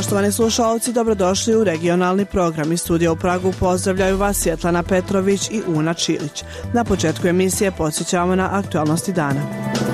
Poštovani slušalci, dobrodošli u regionalni program. Iz studija u Pragu pozdravljaju vas Svjetlana Petrović i Una Čilić. Na početku emisije podsjećamo na aktualnosti dana.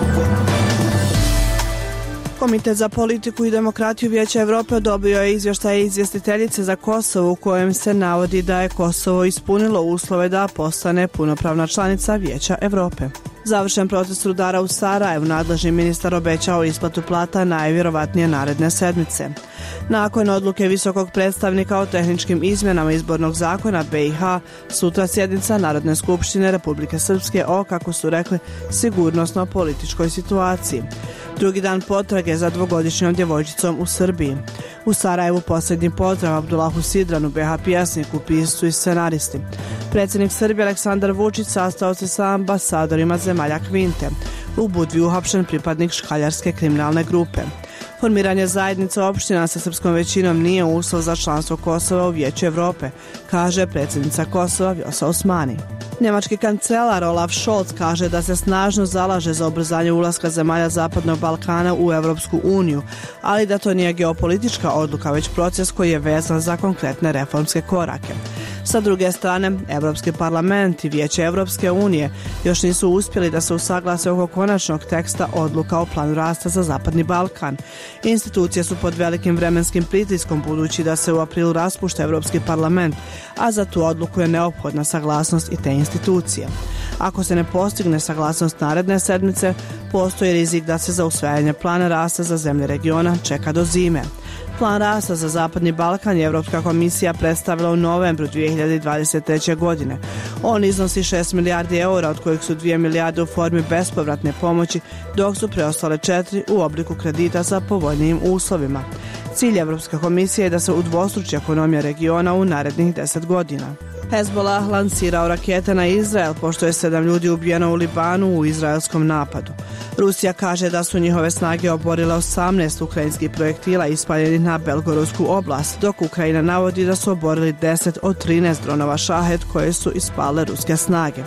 Komitet za politiku i demokratiju Vijeća Evrope odobrio je izvještaj izvjestiteljice za Kosovo u kojem se navodi da je Kosovo ispunilo uslove da postane punopravna članica Vijeća Evrope. Završen proces rudara u Sarajevu, nadležni ministar obećao isplatu plata najvjerovatnije naredne sedmice. Nakon odluke visokog predstavnika o tehničkim izmjenama izbornog zakona BiH, sutra sjednica Narodne skupštine Republike Srpske o, kako su rekli, sigurnosno-političkoj situaciji. Drugi dan potrage za dvogodišnjom djevojčicom u Srbiji. U Sarajevu posljednji pozdrav Abdulahu Sidranu, BiH pjesniku, piscu i scenaristi. Predsjednik Srbije Aleksandar Vučić sastao se sa ambasadorima zemalja Kvinte. U Budvi uhapšen pripadnik škaljarske kriminalne grupe. Formiranje zajednice opština sa srpskom većinom nije uslov za članstvo Kosova u Vijeću Evrope, kaže predsjednica Kosova Vjosa Osmani. Njemački kancelar Olaf Scholz kaže da se snažno zalaže za ubrzanje ulaska zemalja Zapadnog Balkana u Europsku uniju, ali da to nije geopolitička odluka, već proces koji je vezan za konkretne reformske korake. Sa druge strane, Europski parlament i Vijeće Evropske unije još nisu uspjeli da se usaglase oko konačnog teksta odluka o planu rasta za Zapadni Balkan. Institucije su pod velikim vremenskim pritiskom budući da se u aprilu raspušta Europski parlament, a za tu odluku je neophodna saglasnost i te institucije. Ako se ne postigne saglasnost naredne sedmice, postoji rizik da se za usvajanje plana rasta za zemlje regiona čeka do zime. Plan rasta za Zapadni Balkan je Europska komisija predstavila u novembru 2023. godine. On iznosi 6 milijardi eura, od kojih su 2 milijarde u formi bespovratne pomoći, dok su preostale 4 u obliku kredita sa povoljnijim uslovima. Cilj Europske komisije je da se udvostruči ekonomija regiona u narednih 10 godina. Hezbollah lansirao rakete na Izrael, pošto je 7 ljudi ubijeno u Libanu u izraelskom napadu. Rusija kaže da su njihove snage oborile 18 ukrajinskih projektila ispaljenih na Belgorovsku oblast, dok Ukrajina navodi da su oborili 10 od 13 dronova Šahed koje su ispale ruske snage.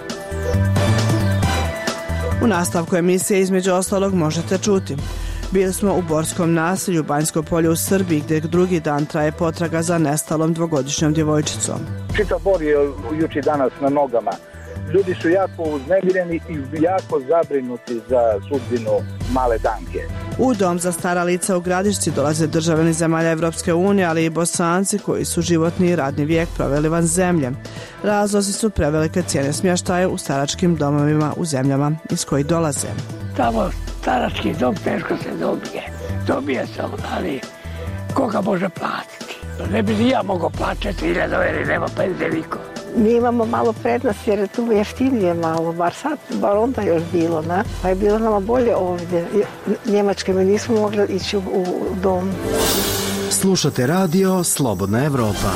U nastavku emisije između ostalog možete čuti. Bili smo u Borskom naselju Banjsko polje u Srbiji, gdje drugi dan traje potraga za nestalom dvogodišnjom djevojčicom. Čitav Bor je juče danas na nogama. Ljudi su jako uznemireni i jako zabrinuti za sudbinu male Danke. U dom za stara lica u Gradišci dolaze državljani zemalja Evropske unije, ali i Bosanci koji su životni i radni vijek proveli van zemlje. Razlozi su prevelike cijene smještaja u staračkim domovima u zemljama iz kojih dolaze. Tamo starački dom teško se dobije. Dobije se on, ali koga može platiti? Ne bi ni ja mogao plaćati 1000 jer nema penzije niko. Mi imamo malo prednost jer je tu jeftinije malo, bar onda još bilo, ne? Pa je bilo nama bolje ovdje. Njemačke mi nismo mogli ići u dom. Slušate radio Slobodna Evropa.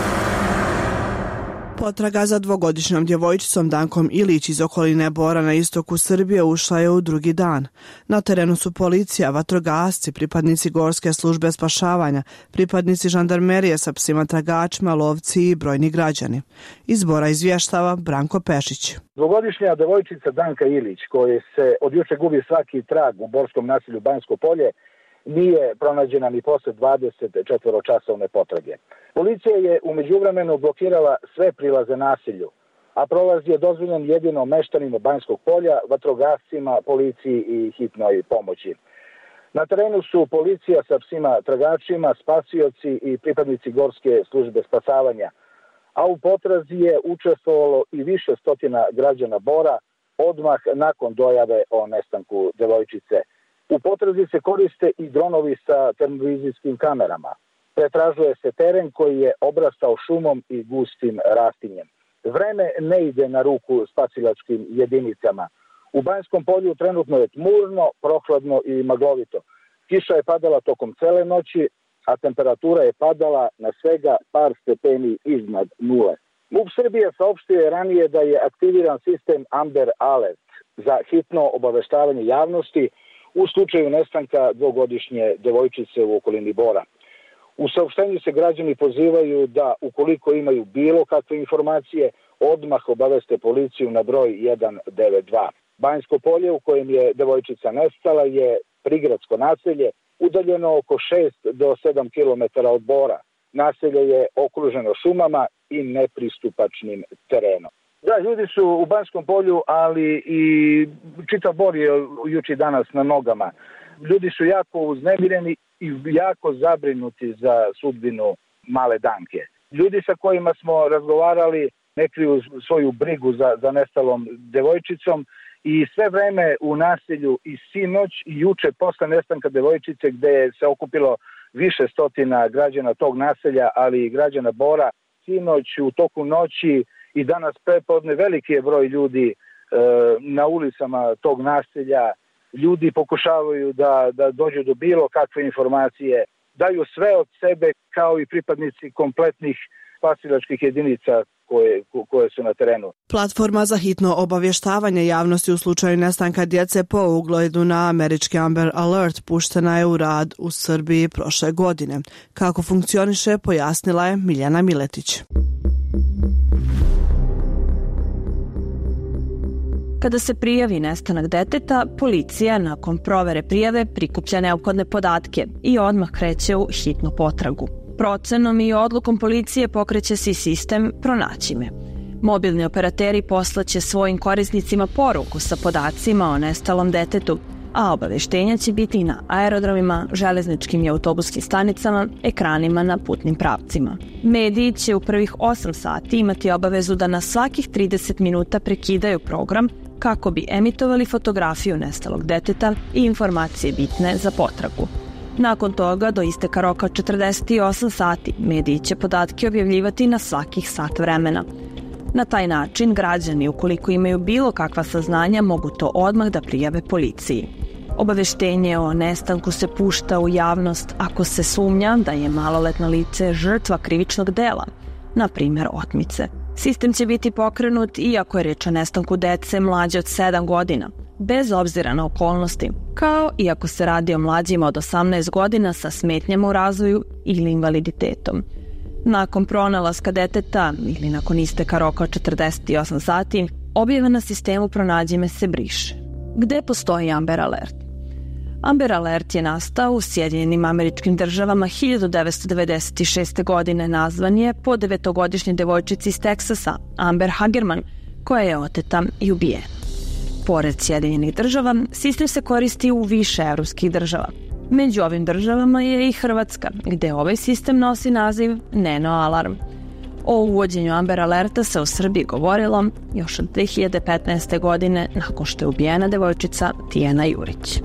Potraga za dvogodišnjom djevojčicom Dankom Ilić iz okoline Bora na istoku Srbije ušla je u drugi dan. Na terenu su policija, vatrogasci, pripadnici Gorske službe spašavanja, pripadnici žandarmerije sa psima tragačima, lovci i brojni građani. Iz Bora izvještava Branko Pešić. Dvogodišnja djevojčica Danka Ilić, koja se od juče gubi svaki trag u borskom naselju Banjsko polje, nije pronađena ni posle 24-časovne potrage. Policija je u međuvremenu blokirala sve prilaze naselju, a prolaz je dozvoljen jedino meštanima Banjskog polja, vatrogascima, policiji i hitnoj pomoći. Na terenu su policija sa psima tragačima, spasioci i pripadnici Gorske službe spasavanja, a u potrazi je učestvovalo i više stotina građana Bora odmah nakon dojave o nestanku djevojčice. U potrazi se koriste i dronovi sa termovizijskim kamerama. Pretražuje se teren koji je obrastao šumom i gustim rastinjem. Vreme ne ide na ruku spasilačkim jedinicama. U Banjskom polju trenutno je tmurno, prohladno i maglovito. Kiša je padala tokom cele noći, a temperatura je padala na svega par stepeni iznad nule. MUP Srbije saopštio je ranije da je aktiviran sistem Amber Alert za hitno obaveštavanje javnosti u slučaju nestanka dvogodišnje djevojčice u okolini Bora. U saopštenju se građani pozivaju da, ukoliko imaju bilo kakve informacije, odmah obaveste policiju na broj 192. Banjsko polje u kojem je devojčica nestala je prigradsko naselje udaljeno oko 6 do 7 km od Bora. Naselje je okruženo šumama i nepristupačnim terenom. Da, ljudi su u Banskom Polju, ali i čitav Bor je juče danas na nogama. Ljudi su jako uznemireni i jako zabrinuti za sudbinu male Danke. Ljudi sa kojima smo razgovarali ne kriju svoju brigu za nestalom devojčicom i sve vreme u naselju i sinoć i juče posle nestanka devojčice gde se okupilo više stotina građana tog naselja, ali i građana Bora, sinoć u toku noći i danas prepodne veliki je broj ljudi na ulicama tog naselja. Ljudi pokušavaju da dođu do bilo kakve informacije, daju sve od sebe kao i pripadnici kompletnih spasilačkih jedinica koje su na terenu. Platforma za hitno obavještavanje javnosti u slučaju nestanka djece po ugledu na američki Amber Alert puštena je u rad u Srbiji prošle godine. Kako funkcioniše, pojasnila je Miljana Miletić. Kada se prijavi nestanak deteta, policija nakon provere prijave prikuplja neophodne podatke i odmah kreće u hitnu potragu. Procenom i odlukom policije pokreće se i sistem Pronaći me. Mobilni operateri poslaće svojim korisnicima poruku sa podacima o nestalom detetu, a obaveštenja će biti i na aerodromima, železničkim i autobuskim stanicama, ekranima na putnim pravcima. Mediji će u prvih 8 sati imati obavezu da na svakih 30 minuta prekidaju program kako bi emitovali fotografiju nestalog deteta i informacije bitne za potragu. Nakon toga, do isteka roka 48 sati, mediji će podatke objavljivati na svakih sat vremena. Na taj način, građani, ukoliko imaju bilo kakva saznanja, mogu to odmah da prijave policiji. Obaveštenje o nestanku se pušta u javnost ako se sumnja da je maloletno lice žrtva krivičnog dela, na primjer otmice. Sistem će biti pokrenut iako je reč o nestanku dece mlađe od 7 godina, bez obzira na okolnosti, kao i ako se radi o mlađima od 18 godina sa smetnjama u razvoju ili invaliditetom. Nakon pronalaska deteta ili nakon isteka roka od 48 sati, objava na sistemu Pronađi me se briše. Gde postoji Amber Alert? Amber Alert je nastao u Sjedinjenim Američkim Državama 1996. godine. Nazvan je po 9-godišnjoj devojčici iz Teksasa, Amber Hagerman, koja je oteta i ubijena. Pored Sjedinjenih Država, sistem se koristi u više evropskih država. Među ovim državama je i Hrvatska, gde ovaj sistem nosi naziv Neno Alarm. O uvođenju Amber Alerta se u Srbiji govorilo još od 2015. godine nakon što je ubijena devojčica Tijana Jurić.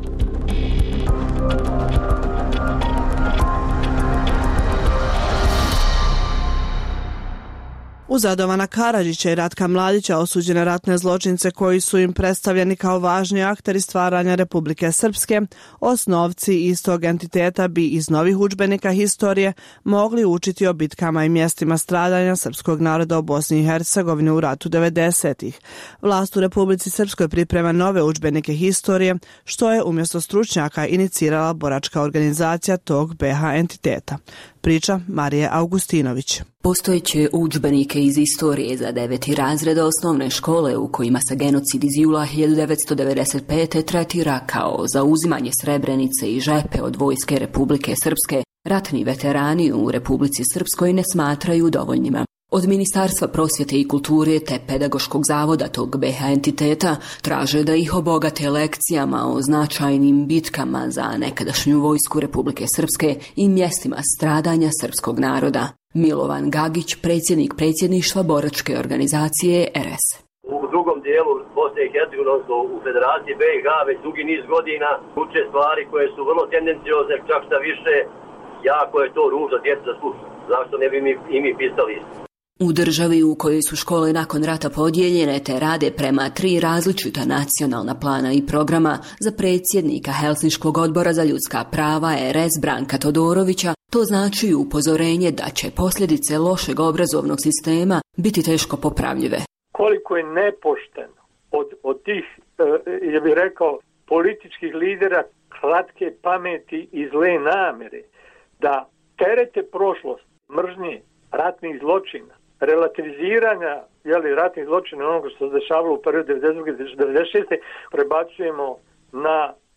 Uz Radovana Karadžića i Ratka Mladića, osuđene ratne zločince koji su im predstavljeni kao važni akteri stvaranja Republike Srpske, osnovci istog entiteta bi iz novih udžbenika historije mogli učiti o bitkama i mjestima stradanja srpskog naroda u Bosni i Hercegovini u ratu 90-ih. Vlast u Republici Srpskoj priprema nove udžbenike historije, što je umjesto stručnjaka inicirala boračka organizacija tog BH entiteta. Priča Marije Augustinović. Postojeće udžbenike iz istorije za 9. razred osnovne škole u kojima se genocid iz jula 1995. tretira kao zauzimanje Srebrenice i Žepe od vojske Republike Srpske, ratni veterani u Republici Srpskoj ne smatraju dovoljnima. Od Ministarstva prosvjete i kulture te pedagoškog zavoda tog BH entiteta traže da ih obogate lekcijama o značajnim bitkama za nekadašnju vojsku Republike Srpske i mjestima stradanja srpskog naroda. Milovan Gagić, predsjednik predsjedništva boračke organizacije RS. U drugom dijelu Bosne i Hercegovine, u Federaciji BiH, već dugi niz godina uče stvari koje su vrlo tendenciozne, čak šta više, jako je to ružno djeca da sluša. Zašto ne bi i mi pisali isto? U državi u kojoj su škole nakon rata podijeljene te rade prema 3 različita nacionalna plana i programa, za predsjednika Helsinškog odbora za ljudska prava RS Branka Todorovića to znači upozorenje da će posljedice lošeg obrazovnog sistema biti teško popravljive. Koliko je nepošteno od tih, ja bih rekao, političkih lidera kratke pameti i zle namere da terete prošlost, mržnje, ratnih zločina, relativiziranja ratnih zločina onoga što se dešavalo u periodu 1992-1996. prebacujemo na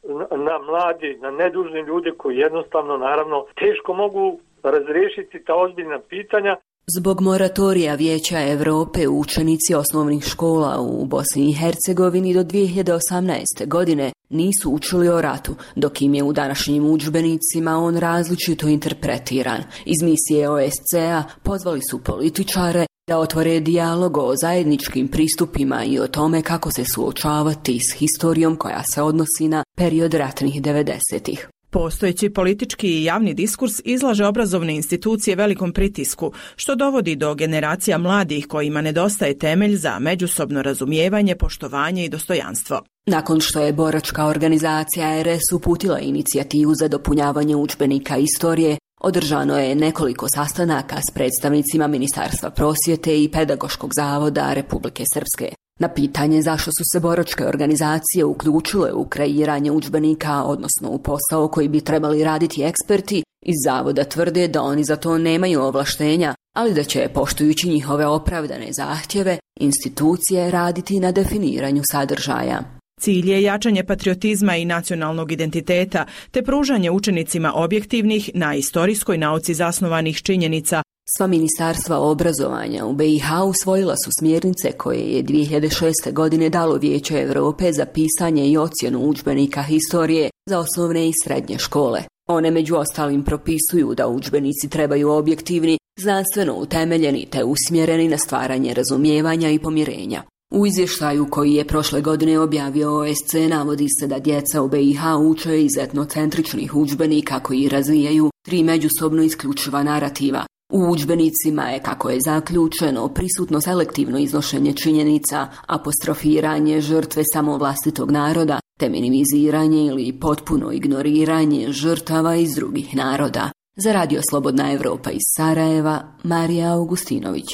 na mladi, na nedužne ljude koji jednostavno, naravno, teško mogu razriješiti ta ozbiljna pitanja. Zbog moratorija Vijeća Europe učenici osnovnih škola u Bosni i Hercegovini do 2018. godine nisu učili o ratu, dok im je u današnjim udžbenicima on različito interpretiran. Iz misije OSCE-a pozvali su političare da otvore dijalog o zajedničkim pristupima i o tome kako se suočavati s historijom koja se odnosi na period ratnih 90-ih. Postojeći politički i javni diskurs izlaže obrazovne institucije velikom pritisku, što dovodi do generacija mladih kojima nedostaje temelj za međusobno razumijevanje, poštovanje i dostojanstvo. Nakon što je boračka organizacija RS uputila inicijativu za dopunjavanje udžbenika istorije, održano je nekoliko sastanaka s predstavnicima Ministarstva prosvjete i Pedagoškog zavoda Republike Srpske. Na pitanje zašto su se boračke organizacije uključile u kreiranje udžbenika, odnosno u posao koji bi trebali raditi eksperti, iz zavoda tvrde da oni za to nemaju ovlaštenja, ali da će, poštujući njihove opravdane zahtjeve, institucije raditi na definiranju sadržaja. Cilj je jačanje patriotizma i nacionalnog identiteta, te pružanje učenicima objektivnih, na istorijskoj nauci zasnovanih činjenica. Sva ministarstva obrazovanja u BiH usvojila su smjernice koje je 2006. godine dalo Vijeće Europe za pisanje i ocjenu udžbenika historije za osnovne i srednje škole. One među ostalim propisuju da udžbenici trebaju objektivni, znanstveno utemeljeni te usmjereni na stvaranje razumijevanja i pomirenja. U izvještaju koji je prošle godine objavio OSCE navodi se da djeca u BiH uče iz etnocentričnih udžbenika koji razvijaju 3 međusobno isključiva narativa. U udžbenicima je, kako je zaključeno, prisutno selektivno iznošenje činjenica, apostrofiranje žrtve samo vlastitog naroda, te minimiziranje ili potpuno ignoriranje žrtava iz drugih naroda. Za Radio Slobodna Evropa iz Sarajeva, Marija Augustinović.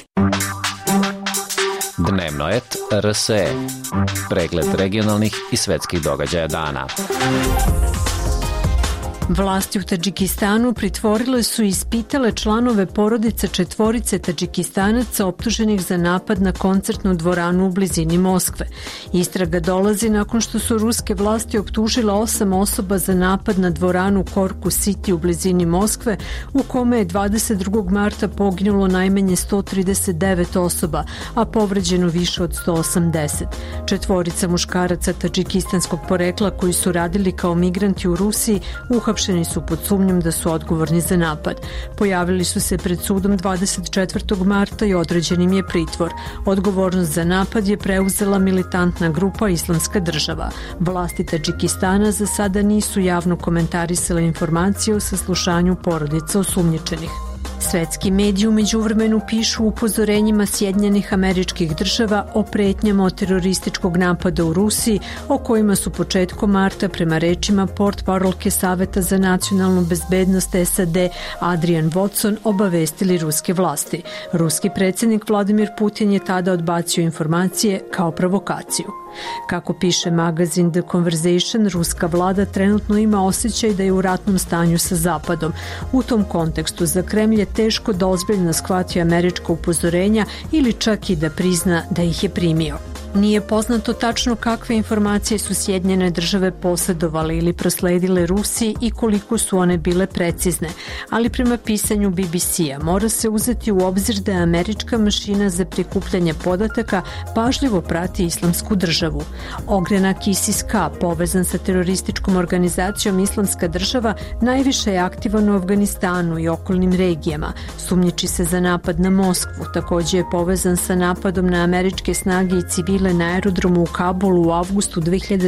Dnevnoet RSE. Pregled regionalnih i svetskih događaja dana. Vlasti u Tadžikistanu pritvorile su i ispitale članove porodice 4 Tadžikistanaca optuženih za napad na koncertnu dvoranu u blizini Moskve. Istraga dolazi nakon što su ruske vlasti optužile 8 osoba za napad na dvoranu Korku City u blizini Moskve, u kome je 22. marta poginulo najmanje 139 osoba, a povređeno više od 180. 4 muškaraca tadžikistanskog porekla koji su radili kao migranti u Rusiji uhapšeni su pod sumnjom da su odgovorni za napad. Pojavili su se pred sudom 24. marta i određen im je pritvor. Odgovornost za napad je preuzela militantna grupa Islamska država. Vlasti Tadžikistana za sada nisu javno komentarisale informacije o saslušanju porodica osumnjičenih. Svetski mediji u međuvremenu pišu upozorenjima Sjedinjenih Američkih Država o pretnjama od terorističkog napada u Rusiji, o kojima su početkom marta, prema rečima portparolke Saveta za nacionalnu bezbednost SAD Adrian Watson, obavestili ruske vlasti. Ruski predsjednik Vladimir Putin je tada odbacio informacije kao provokaciju. Kako piše magazin The Conversation, ruska vlada trenutno ima osjećaj da je u ratnom stanju sa Zapadom. U tom kontekstu za Kremlj je teško da ozbiljno shvati američka upozorenja ili čak i da prizna da ih je primio. Nije poznato tačno kakve informacije su Sjedinjene države posjedovale ili prosledile Rusiji i koliko su one bile precizne, ali prema pisanju BBC-a mora se uzeti u obzir da je američka mašina za prikupljanje podataka pažljivo prati Islamsku državu. Ogranak ISIS-K, povezan sa terorističkom organizacijom Islamska država, najviše je aktivan u Afganistanu i okolnim regijama. Sumnjiči se za napad na Moskvu, također je povezan sa napadom na američke snage i civile na aerodromu u Kabulu u avgustu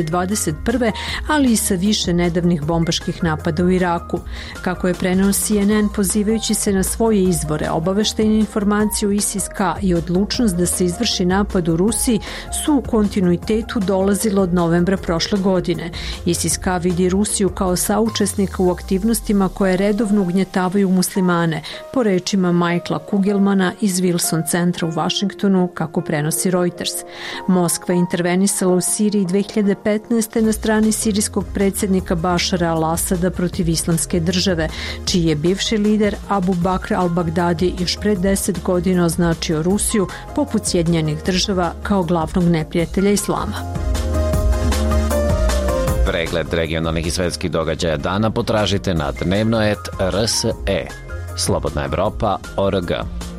2021. ali i sa više nedavnih bombaških napada u Iraku. Kako je preneo CNN, pozivajući se na svoje izvore, obaveštajne informacije u ISIS-K i odlučnost da se izvrši napad u Rusiji su u kontinuitetu dolazilo od novembra prošle godine. ISIS-K vidi Rusiju kao saučesnika u aktivnostima koje redovno ugnjetavaju muslimane, po rečima Michaela Kugelmana iz Wilson centra u Vašingtonu, kako prenosi Reuters. Moskva je intervenisala u Siriji 2015. na strani sirijskog predsjednika Bašara al-Asada protiv Islamske države, čiji je bivši lider Abu Bakr al-Baghdadi još pred 10 godina označio Rusiju, poput Sjedinjenih država, kao glavnog neprijatelja islama. Pregled regionalnih i svetskih događaja dana potražite na dnevnoet.rse. Slobodna Evropa.org.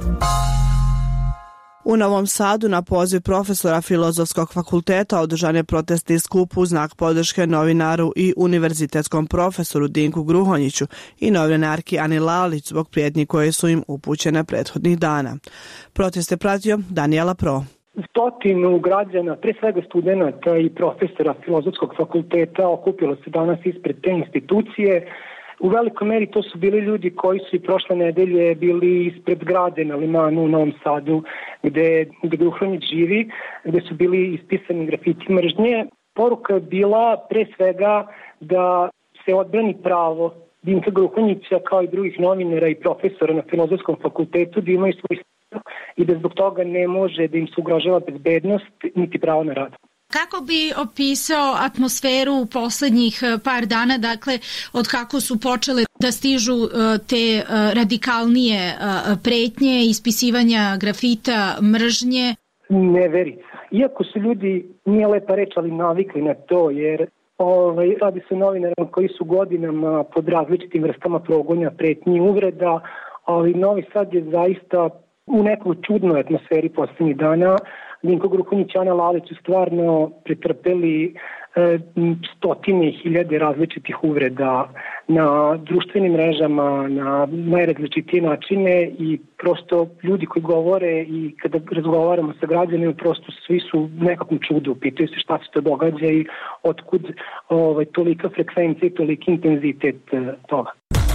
U Novom Sadu na poziv profesora Filozofskog fakulteta održan je protestni skup u znak podrške novinaru i univerzitetskom profesoru Dinku Gruhonjiću i novinarki Ani Lalić zbog prijetnji koje su im upućene prethodnih dana. Protest je pratio Danijela Pro. Stotinu građana, pre svega studenta i profesora Filozofskog fakulteta okupilo se danas ispred te institucije. U velikoj meri to su bili ljudi koji su i prošle nedelje bili ispred zgrade na Limanu u Novom Sadu gde Gruhonjić živi, gde su bili ispisani grafiti mržnje. Poruka je bila pre svega da se odbrani pravo Dinka Gruhonjića kao i drugih novinara i profesora na Filozofskom fakultetu da imaju svoj stav i da zbog toga ne može da im se ugrožava bezbednost niti pravo na rad. Kako bi opisao atmosferu u poslednjih par dana, dakle, od kako su počele da stižu te radikalnije pretnje, ispisivanja grafita, mržnje? Neverica. Iako su ljudi, nije lepa reč, ali navikli na to, jer radi se o novinarima koji su godinama pod različitim vrstama progonja, pretnji i uvreda, ali Novi Sad je zaista u nekoj čudnoj atmosferi poslednjih dana. Dinko Gruhonjić i Ana Lalić su stvarno pretrpeli stotine i hiljade različitih uvreda na društvenim mrežama, na najrazličitije načine i prosto ljudi koji govore i kada razgovaramo sa građanima, prosto svi su u nekakvom čudu, pitaju se šta se to događa i otkud tolika frekvencija i toliki intenzitet toga.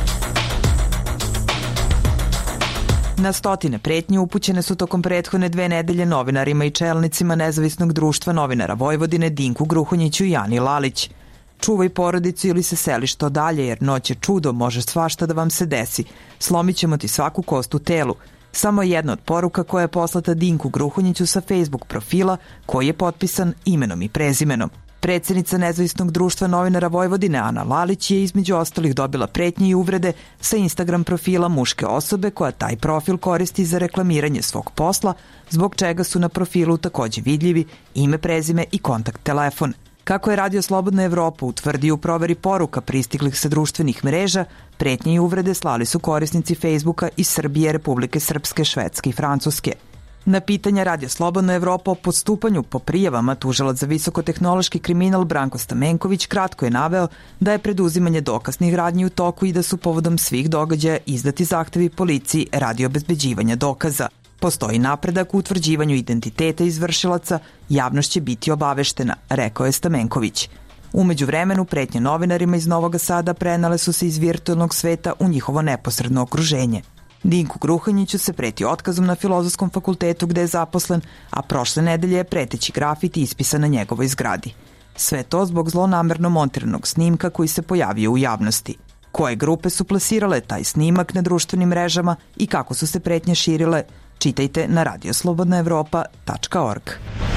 Na stotine pretnje upućene su tokom prethodne 2 nedelje novinarima i čelnicima Nezavisnog društva novinara Vojvodine Dinku Gruhonjiću i Ani Lalić. Čuvaj porodicu ili se seli što dalje, jer noć je čudo, može svašta da vam se desi. Slomit ćemo ti svaku kost u telu. Samo jedna od poruka koja je poslata Dinku Gruhonjiću sa Facebook profila koji je potpisan imenom i prezimenom. Predsjednica Nezavisnog društva novinara Vojvodine Ana Lalić je između ostalih dobila pretnje i uvrede sa Instagram profila muške osobe koja taj profil koristi za reklamiranje svog posla, zbog čega su na profilu takođe vidljivi ime, prezime i kontakt telefon. Kako je Radio Slobodna Evropa utvrdio u proveri poruka pristiglih sa društvenih mreža, pretnje i uvrede slali su korisnici Facebooka iz Srbije, Republike Srpske, Švedske i Francuske. Na pitanja Radio Slobodna Evropa o postupanju po prijavama tužilac za visokotehnološki kriminal Branko Stamenković kratko je naveo da je preduzimanje dokaznih radnji u toku i da su povodom svih događaja izdati zahtevi policiji radi obezbeđivanja dokaza. Postoji napredak u utvrđivanju identiteta izvršilaca, javnost će biti obaveštena, rekao je Stamenković. Umeđu vremenu pretnje novinarima iz Novog Sada prenale su se iz virtualnog sveta u njihovo neposredno okruženje. Dinku Gruhonjiću se preti otkazom na Filozofskom fakultetu gde je zaposlen, a prošle nedelje je preteći grafit ispisan na njegovoj zgradi. Sve to zbog zlonamerno montiranog snimka koji se pojavio u javnosti. Koje grupe su plasirale taj snimak na društvenim mrežama i kako su se pretnje širile, čitajte na radioslobodnaevropa.org.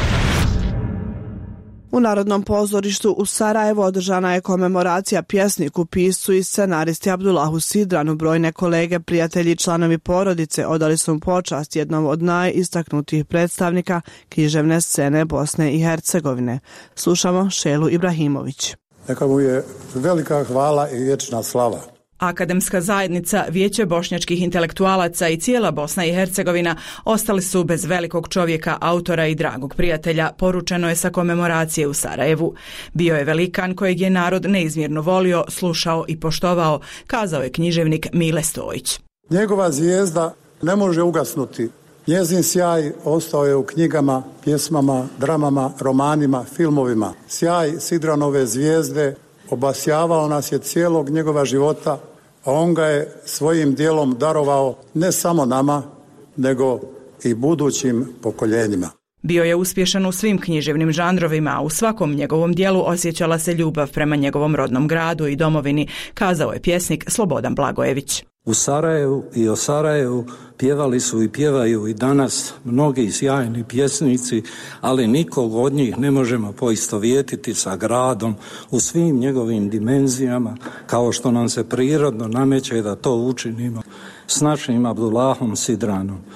U Narodnom pozorištu u Sarajevu održana je komemoracija pjesniku, piscu i scenaristi Abdullahu Sidranu. Brojne kolege, prijatelji i članovi porodice odali su mu počast jednom od najistaknutijih predstavnika književne scene Bosne i Hercegovine. Slušamo Šelu Ibrahimović. Neka mu je velika hvala i vječna slava. Akademska zajednica, Vijeće bošnjačkih intelektualaca i cijela Bosna i Hercegovina ostali su bez velikog čovjeka, autora i dragog prijatelja, poručeno je sa komemoracije u Sarajevu. Bio je velikan kojeg je narod neizmjerno volio, slušao i poštovao, kazao je književnik Mile Stojić. Njegova zvijezda ne može ugasnuti. Njezin sjaj ostao je u knjigama, pjesmama, dramama, romanima, filmovima. Sjaj Sidranove zvijezde obasjavao nas je cijelog njegova života, a on ga je svojim dijelom darovao ne samo nama, nego i budućim pokoljenjima. Bio je uspješan u svim književnim žanrovima, a u svakom njegovom dijelu osjećala se ljubav prema njegovom rodnom gradu i domovini, kazao je pjesnik Slobodan Blagojević. U Sarajevu i o Sarajevu pjevali su i pjevaju i danas mnogi sjajni pjesnici, ali nikog od njih ne možemo poistovjetiti sa gradom u svim njegovim dimenzijama, kao što nam se prirodno nameće da to učinimo s našim Abdullahom Sidranom.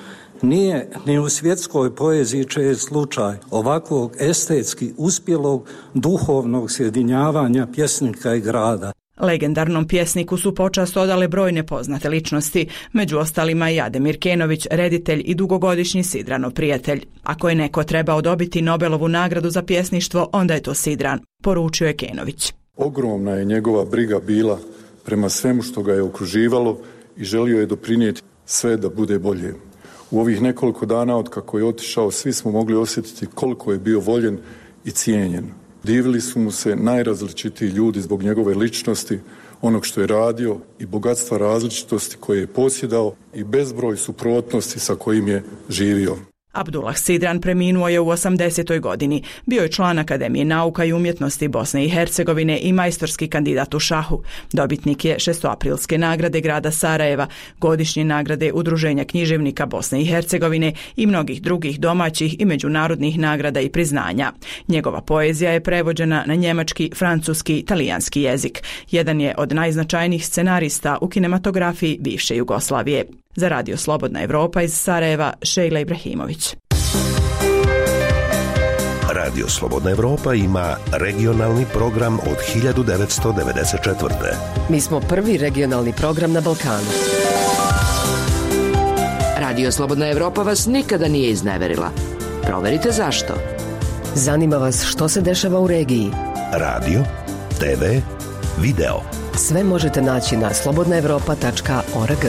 Nije ni u svjetskoj poeziji čest slučaj ovakvog estetski uspjelog duhovnog sjedinjavanja pjesnika i grada. Legendarnom pjesniku su počast odale brojne poznate ličnosti, među ostalima i Ademir Kenović, reditelj i dugogodišnji Sidranov prijatelj. Ako je neko trebao dobiti Nobelovu nagradu za pjesništvo, onda je to Sidran, poručio je Kenović. Ogromna je njegova briga bila prema svemu što ga je okruživalo i želio je doprinijeti sve da bude bolje. U ovih nekoliko dana od kako je otišao, svi smo mogli osjetiti koliko je bio voljen i cijenjen. Divili su mu se najrazličitiji ljudi zbog njegove ličnosti, onog što je radio i bogatstva različitosti koje je posjedao i bezbroj suprotnosti sa kojim je živio. Abdullah Sidran preminuo je u 80. godini. Bio je član Akademije nauka i umjetnosti Bosne i Hercegovine i majstorski kandidat u šahu. Dobitnik je šestoaprilske nagrade grada Sarajeva, godišnje nagrade Udruženja književnika Bosne i Hercegovine i mnogih drugih domaćih i međunarodnih nagrada i priznanja. Njegova poezija je prevođena na njemački, francuski i talijanski jezik. Jedan je od najznačajnijih scenarista u kinematografiji bivše Jugoslavije. Za Radio Slobodna Evropa iz Sarajeva, Šejla Ibrahimović. Radio Slobodna Evropa ima regionalni program od 1994. Mi smo prvi regionalni program na Balkanu. Radio Slobodna Evropa vas nikada nije izneverila. Proverite zašto. Zanima vas što se dešava u regiji. Radio, TV, video. Sve možete naći na slobodnaevropa.org.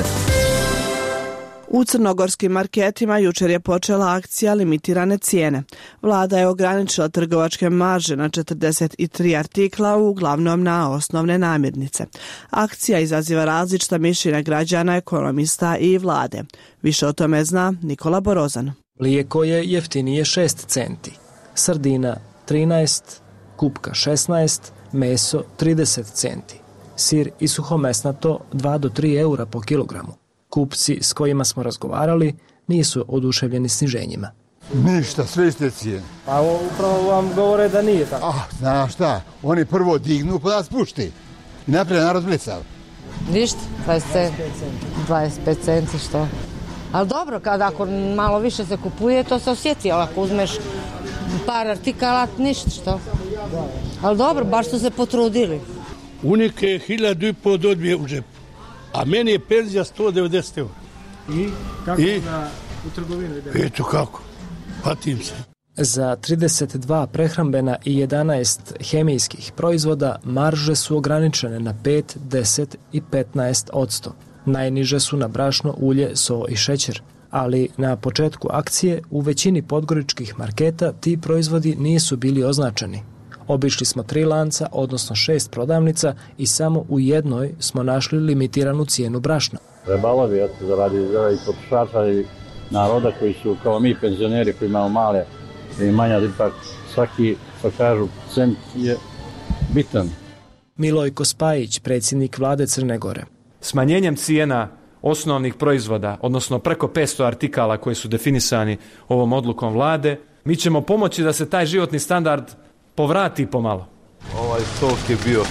U crnogorskim marketima jučer je počela akcija limitirane cijene. Vlada je ograničila trgovačke marže na 43 artikla, uglavnom na osnovne namirnice. Akcija izaziva različita mišljenja građana, ekonomista i vlade. Više o tome zna Nikola Borozan. Mlijeko je jeftinije 6 centi, sardina 13, kupka 16, meso 30 centi, sir i suhomesnato 2 do 3 eura po kilogramu. Kupci s kojima smo razgovarali nisu oduševljeni sniženjima. Ništa, sve iste cijene. Pa upravo vam govore da nije tako. Znaš šta, oni prvo dignu pa da spušti i naprije narod blicav. Ništa, 25 centi što. Ali dobro, ako malo više se kupuje, to se osjeti, ali ako uzmeš par artikala, ništa što. Ali dobro, baš su se potrudili. Unike je 1.500 dobije u džepu. A meni je penzija 190 eura. I kako u trgovinu ide? Eto kako, patim se. Za 32 prehrambena i 11 hemijskih proizvoda marže su ograničene na 5, 10 i 15%. Najniže su na brašno, ulje, so i šećer. Ali na početku akcije u većini podgoričkih marketa ti proizvodi nisu bili označeni. Obišli smo 3 lanca, odnosno 6 prodavnica i samo u jednoj smo našli limitiranu cijenu brašna. Trebalo bi zaradi i potrošača i naroda koji su kao mi penzioneri koji imamo male imanja, ipak svaki, što kažu, cent je bitan. Milojko Spajić, predsjednik vlade Crne Gore. Smanjenjem cijena osnovnih proizvoda, odnosno preko 500 artikala koji su definisani ovom odlukom vlade, mi ćemo pomoći da se taj životni standard povrati pomalo. Ovaj sok je bio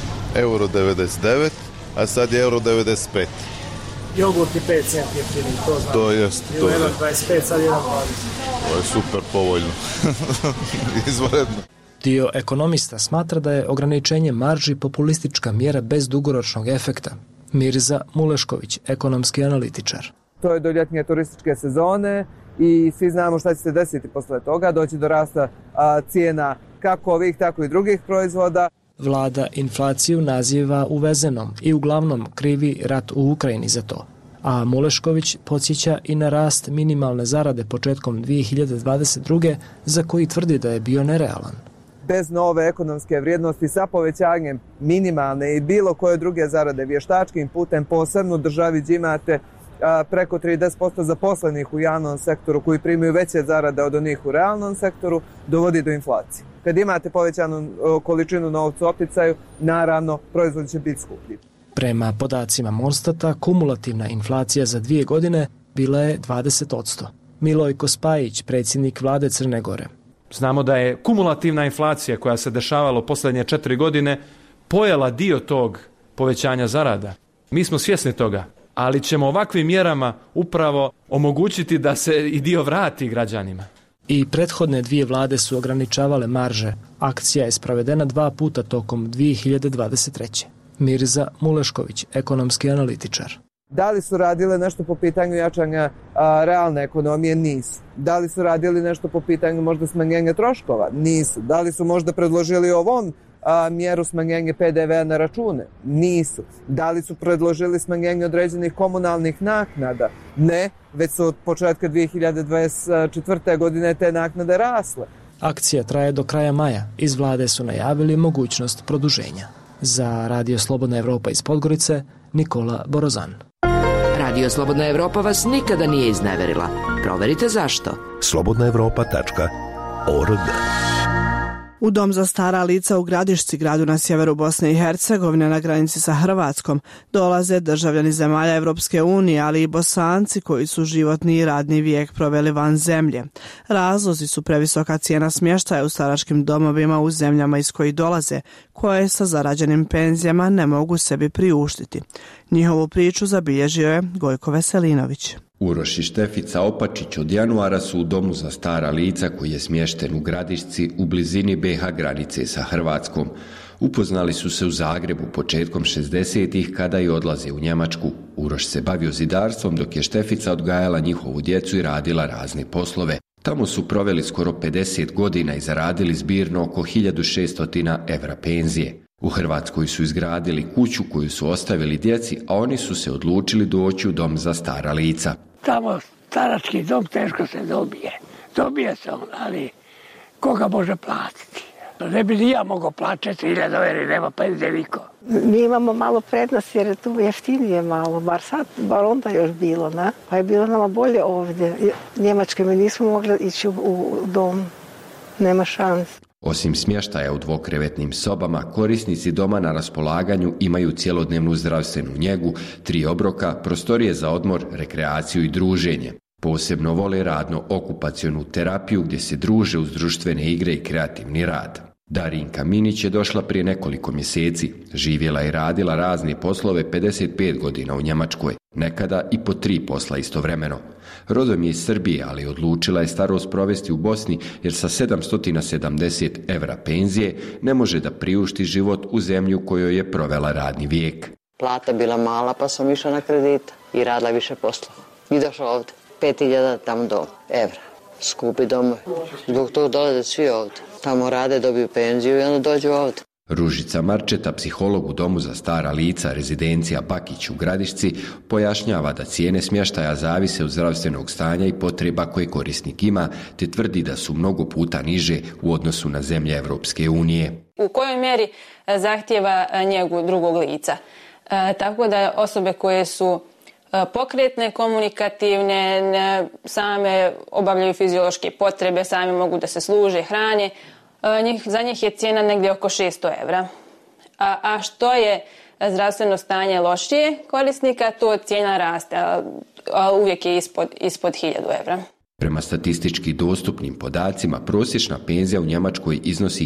€1,99, a sad je €1,95. Jogurt i 5 centi jeftiniji, to znam. To jest. To je 1,25, sad 1,20. To je super povoljno. Izvanredno. Dio ekonomista smatra da je ograničenje marži populistička mjera bez dugoročnog efekta. Mirza Mulešković, ekonomski analitičar. To je do ljetnje turističke sezone i svi znamo šta će se desiti posle toga, doći do rasta cijena kako ovih, tako i drugih proizvoda. Vlada inflaciju naziva uvezenom i uglavnom krivi rat u Ukrajini za to. A Mulešković podsjeća i na rast minimalne zarade početkom 2022. za koji tvrdi da je bio nerealan. Bez nove ekonomske vrijednosti sa povećanjem minimalne i bilo koje druge zarade vještačkim putem, posebno u državi gdje imate preko 30% zaposlenih u javnom sektoru koji primaju veće zarade od onih u realnom sektoru, dovodi do inflacije. Kad imate povećanu količinu novca u opticaju, naravno proizvod će biti skuplji. Prema podacima Monstata, kumulativna inflacija za 2 godine bila je 20%. Milojko Spajić, predsjednik vlade Crne Gore. Znamo da je kumulativna inflacija koja se dešavala u posljednje 4 godine pojela dio tog povećanja zarada. Mi smo svjesni toga. ali ćemo ovakvim mjerama upravo omogućiti da se i dio vrati građanima. I prethodne dvije vlade su ograničavale marže. Akcija je sprovedena 2 puta tokom 2023. Mirza Mulešković, ekonomski analitičar. Da li su radile nešto po pitanju jačanja realne ekonomije? Nisu. Da li su radili nešto po pitanju možda smanjenja troškova? Nisu. Da li su možda predložili ovom mjeru smanjenja PDV na račune? Nisu. Da li su predložili smanjenje određenih komunalnih naknada? Ne, već su od početka 2024. godine te naknade rasle. Akcija traje do kraja maja. Iz vlade su najavili mogućnost produženja. Za Radio Slobodna Evropa iz Podgorice, Nikola Borozan. Radio Slobodna Evropa vas nikada nije izneverila. Proverite zašto. slobodnaevropa.org. U dom za stara lica u Gradišci, gradu na sjeveru Bosne i Hercegovine na granici sa Hrvatskom, dolaze državljani zemalja Evropske unije, ali i Bosanci koji su životni i radni vijek proveli van zemlje. Razlozi su previsoka cijena smještaja u staračkim domovima u zemljama iz kojih dolaze, koje sa zarađenim penzijama ne mogu sebi priuštiti. Njihovu priču zabilježio je Gojko Veselinović. Uroš i Štefica Opačić od januara su u domu za stara lica koji je smješten u Gradišci u blizini BiH granice sa Hrvatskom. Upoznali su se u Zagrebu početkom 60-ih kada je odlaze u Njemačku. Uroš se bavio zidarstvom dok je Štefica odgajala njihovu djecu i radila razne poslove. Tamo su proveli skoro 50 godina i zaradili zbirno oko 1600 evra penzije. U Hrvatskoj su izgradili kuću koju su ostavili djeci, a oni su se odlučili doći u dom za stara lica. Tamo starački dom teško se dobije. Dobije se on, ali koga može platiti? Ne bi ni ja mogao plaćati 1000 jer nema penzije niko. Mi imamo malo prednost jer je tu jeftinije malo, bar onda još bilo, ne? Pa je bilo nama bolje ovdje. Njemačke mi nismo mogli ići u dom, nema šanse. Osim smještaja u dvokrevetnim sobama, korisnici doma na raspolaganju imaju cjelodnevnu zdravstvenu njegu, 3 obroka, prostorije za odmor, rekreaciju i druženje. Posebno vole radno-okupacionu terapiju gdje se druže uz društvene igre i kreativni rad. Darinka Minić je došla prije nekoliko mjeseci. Živjela i radila razne poslove 55 godina u Njemačkoj, nekada i po 3 posla istovremeno. Rodom je iz Srbije, ali odlučila je starost provesti u Bosni jer sa 770 evra penzije ne može da priušti život u zemlju u kojoj je provela radni vijek. Plata bila mala pa sam išla na kredit i radila više poslova. I došla ovdje, 5000 tamo dom, evra. Skupi dom, zbog toga dolaze svi ovdje. Tamo rade, dobiju penziju i onda dođu ovdje. Ružica Marčeta, psiholog u domu za stara lica, rezidencija Bakić u Gradišci, pojašnjava da cijene smještaja zavise od zdravstvenog stanja i potreba koje korisnik ima, te tvrdi da su mnogo puta niže u odnosu na zemlje Evropske unije. U kojoj mjeri zahtjeva njegu drugog lica? Tako da osobe koje su pokretne, komunikativne, same obavljaju fiziološke potrebe, same mogu da se služe, hrane, za njih je cijena negdje oko 600 evra. A što je zdravstveno stanje lošije korisnika, to cijena raste, a uvijek je ispod 1000 evra. Prema statistički dostupnim podacima, prosječna penzija u Njemačkoj iznosi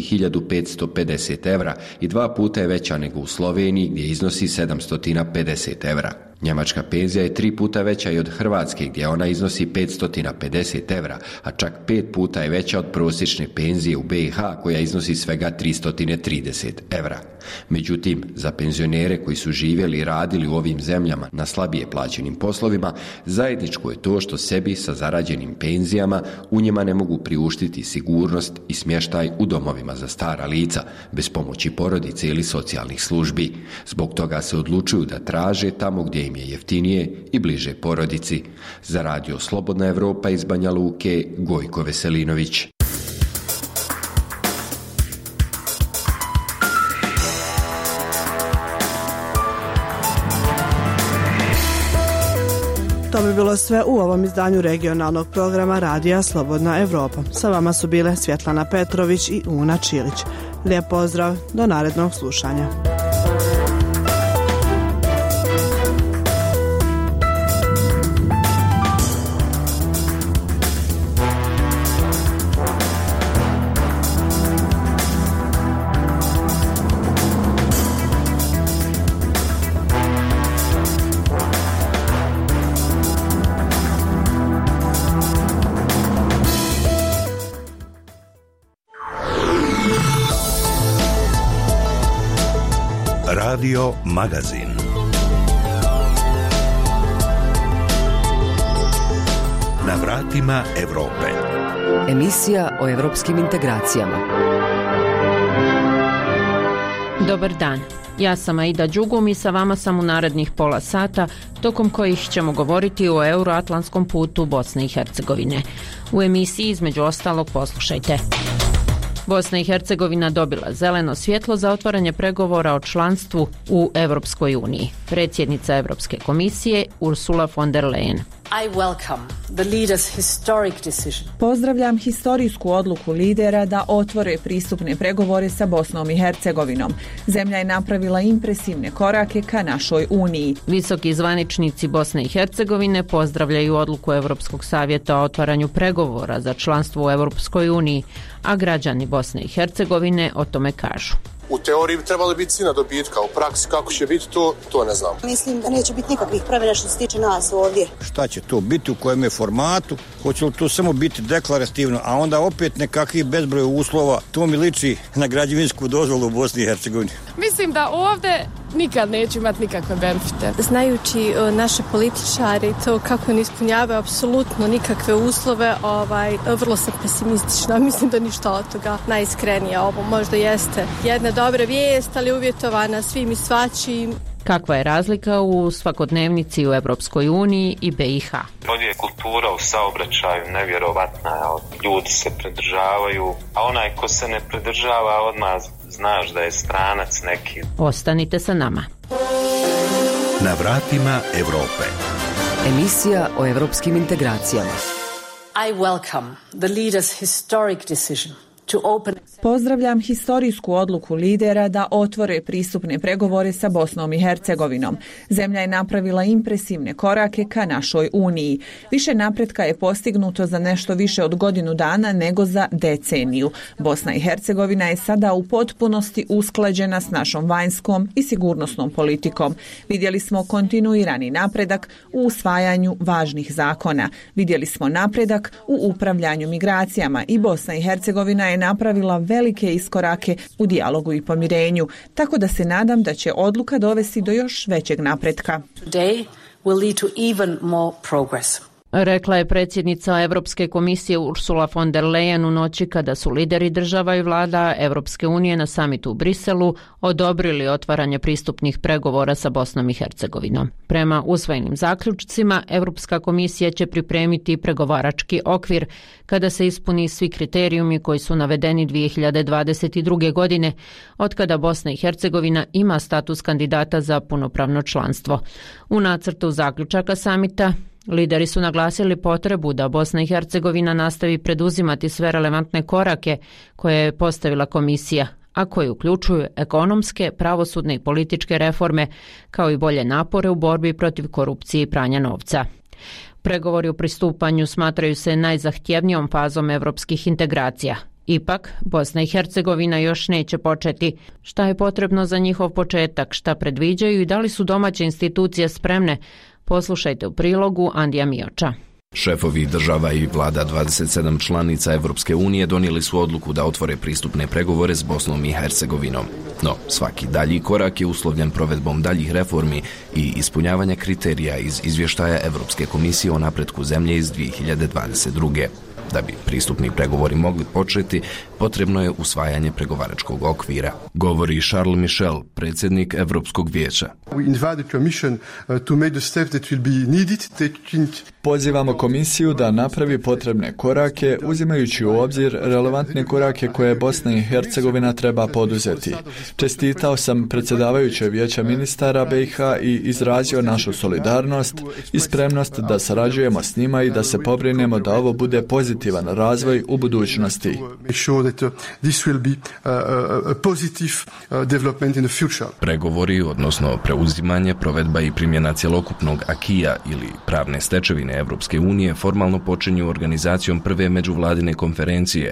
1550 evra i 2 puta je veća nego u Sloveniji gdje iznosi 750 evra. Njemačka penzija je 3 puta veća i od Hrvatske gdje ona iznosi 550 evra, a čak 5 puta je veća od prosječne penzije u BiH koja iznosi svega 330 evra. Međutim, za penzionere koji su živjeli i radili u ovim zemljama na slabije plaćenim poslovima, zajedničko je to što sebi sa zarađenim penzijama u njima ne mogu priuštiti sigurnost i smještaj u domovima za stara lica, bez pomoći porodice ili socijalnih službi. Zbog toga se odlučuju da traže tamo gdje im je jeftinije i bliže porodici. Za Radio Slobodna Evropa iz Banja Luke, Gojko Veselinović. To bi bilo sve u ovom izdanju regionalnog programa Radija Slobodna Evropa. Sa vama su bile Svjetlana Petrović i Una Čilić. Lijep pozdrav, do narednog slušanja. Radio Magazin. Na vratima Evrope. Emisija o evropskim integracijama. Dobar dan. Ja sam Aida Đugum i sa vama sam u narednih pola sata, tokom kojih ćemo govoriti o euroatlantskom putu Bosne i Hercegovine. U emisiji između ostalog poslušajte. Bosna i Hercegovina dobila zeleno svjetlo za otvaranje pregovora o članstvu u Europskoj uniji. Predsjednica Europske komisije Ursula von der Leyen. I welcome the leaders' historic decision. Pozdravljam historijsku odluku lidera da otvore pristupne pregovore sa Bosnom i Hercegovinom. Zemlja je napravila impresivne korake ka našoj uniji. Visoki zvaničnici Bosne i Hercegovine pozdravljaju odluku Europskog savjeta o otvaranju pregovora za članstvo u Europskoj uniji, a građani Bosne i Hercegovine o tome kažu. U teoriji bi trebali biti svi na dobitka, u praksi kako će biti to ne znam. Mislim da neće biti nikakvih promjena što se tiče nas ovdje. Šta će to biti, u kojem je formatu, hoće li to samo biti deklarativno, a onda opet nekakvih bezbroj uslova, to mi liči na građevinsku dozvolu u Bosni i Hercegovini. Mislim da ovdje nikad neću imati nikakve benefite. Znajući naše političare i to kako ne ispunjavaju apsolutno nikakve uslove, vrlo sam pesimistična. Mislim da ništa od toga najiskrenije. Ovo možda jeste jedna dobra vijest, ali uvjetovana svim i svačim. Kakva je razlika u svakodnevnici u Europskoj uniji i BiH? Ovdje je kultura u saobraćaju nevjerovatna, ljudi se pridržavaju, a onaj ko se ne pridržava odmah znaš da je stranac neki. Ostanite sa nama. Na vratima Evrope. Emisija o evropskim integracijama. I welcome the leaders' historic decision to open. Pozdravljam historijsku odluku lidera da otvore pristupne pregovore sa Bosnom i Hercegovinom. Zemlja je napravila impresivne korake ka našoj uniji. Više napretka je postignuto za nešto više od godinu dana nego za deceniju. Bosna i Hercegovina je sada u potpunosti usklađena s našom vanjskom i sigurnosnom politikom. Vidjeli smo kontinuirani napredak u usvajanju važnih zakona. Vidjeli smo napredak u upravljanju migracijama i Bosna i Hercegovina je napravila velike iskorake u dijalogu i pomirenju, tako da se nadam da će odluka dovesti do još većeg napretka. Today will lead to even more progress. Rekla je predsjednica Europske komisije Ursula von der Leyen u noći kada su lideri država i vlada Europske unije na samitu u Briselu odobrili otvaranje pristupnih pregovora sa Bosnom i Hercegovinom. Prema usvojenim zaključcima, Europska komisija će pripremiti pregovarački okvir kada se ispuni svi kriterijumi koji su navedeni 2022. godine, otkada Bosna i Hercegovina ima status kandidata za punopravno članstvo. U nacrtu zaključaka samita lideri su naglasili potrebu da Bosna i Hercegovina nastavi preduzimati sve relevantne korake koje je postavila komisija, a koje uključuju ekonomske, pravosudne i političke reforme, kao i bolje napore u borbi protiv korupcije i pranja novca. Pregovori o pristupanju smatraju se najzahtjevnijom fazom evropskih integracija. Ipak, Bosna i Hercegovina još neće početi. Šta je potrebno za njihov početak, šta predviđaju i da li su domaće institucije spremne? Poslušajte u prilogu Andija Mioča. Šefovi država i vlada 27 članica Evropske unije donijeli su odluku da otvore pristupne pregovore s Bosnom i Hercegovinom. No, svaki dalji korak je uslovljen provedbom daljih reformi i ispunjavanja kriterija iz izvještaja Evropske komisije o napretku zemlje iz 2022. Da bi pristupni pregovori mogli početi, potrebno je usvajanje pregovaračkog okvira, govori Charles Michel, predsjednik Evropskog vijeća. Pozivamo komisiju da napravi potrebne korake, uzimajući u obzir relevantne korake koje Bosna i Hercegovina treba poduzeti. Čestitao sam predsjedavajućoj vijeća ministara BiH i izrazio našu solidarnost i spremnost da sarađujemo s njima i da se pobrinemo da ovo bude pozitivan razvoj u budućnosti. Pregovori, odnosno preuzimanje, provedba i primjena cjelokupnog akija ili pravne stečevine Evropske unije formalno počinju organizacijom prve međuvladine konferencije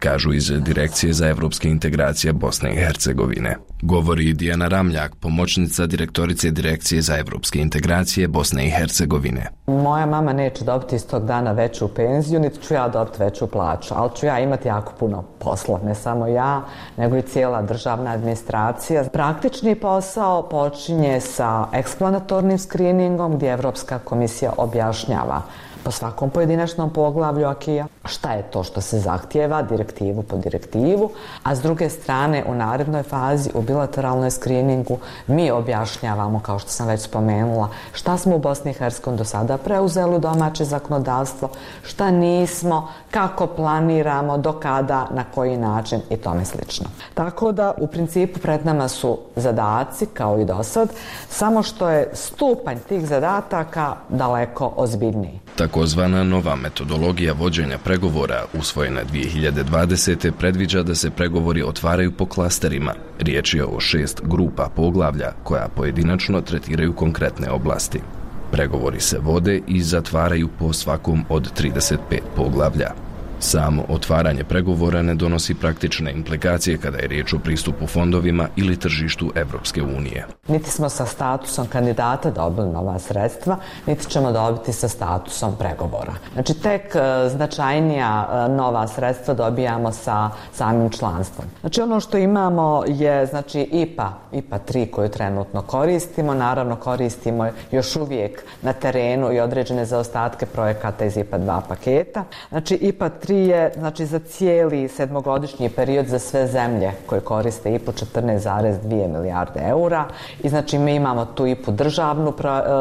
kažu iz Direkcije za evropske integracije Bosne i Hercegovine. Govori Dijana Ramljak, pomoćnica direktorice Direkcije za evropske integracije Bosne i Hercegovine. Moja mama neće dobiti iz tog dana veću penziju, niti ću ja dobiti veću plaću, ali ću ja imati jako puno posla, ne samo ja, nego i cijela državna administracija. Praktični posao počinje sa eksplanatornim screeningom gdje Evropska komisija objašnjava po svakom pojedinačnom poglavlju akija šta je to što se zahtijeva direktivu po direktivu, a s druge strane u narednoj fazi u bilateralnoj screeningu mi objašnjavamo, kao što sam već spomenula, šta smo u Bosni i Hercegovini do sada preuzeli u domaće zakonodavstvo, šta nismo, kako planiramo, do kada, na koji način i tome slično. Tako da u principu pred nama su zadaci kao i do sad, samo što je stupanj tih zadataka daleko ozbiljniji. Takozvana nova metodologija vođenja pregovora, usvojena 2020. predviđa da se pregovori otvaraju po klasterima. Riječ je o 6 grupa poglavlja koja pojedinačno tretiraju konkretne oblasti. Pregovori se vode i zatvaraju po svakom od 35 poglavlja. Samo otvaranje pregovora ne donosi praktične implikacije kada je riječ o pristupu fondovima ili tržištu Evropske unije. Niti smo sa statusom kandidata dobili nova sredstva, niti ćemo dobiti sa statusom pregovora. Znači tek značajnija nova sredstva dobijamo sa samim članstvom. Znači ono što imamo je znači IPA 3 koju trenutno koristimo. Naravno koristimo još uvijek na terenu i određene zaostatke projekata iz IPA 2 paketa. Znači IPA 3 je znači za cijeli 7-godišnji period za sve zemlje koje koriste IPA 14,2 milijarde eura i znači mi imamo tu IPA državnu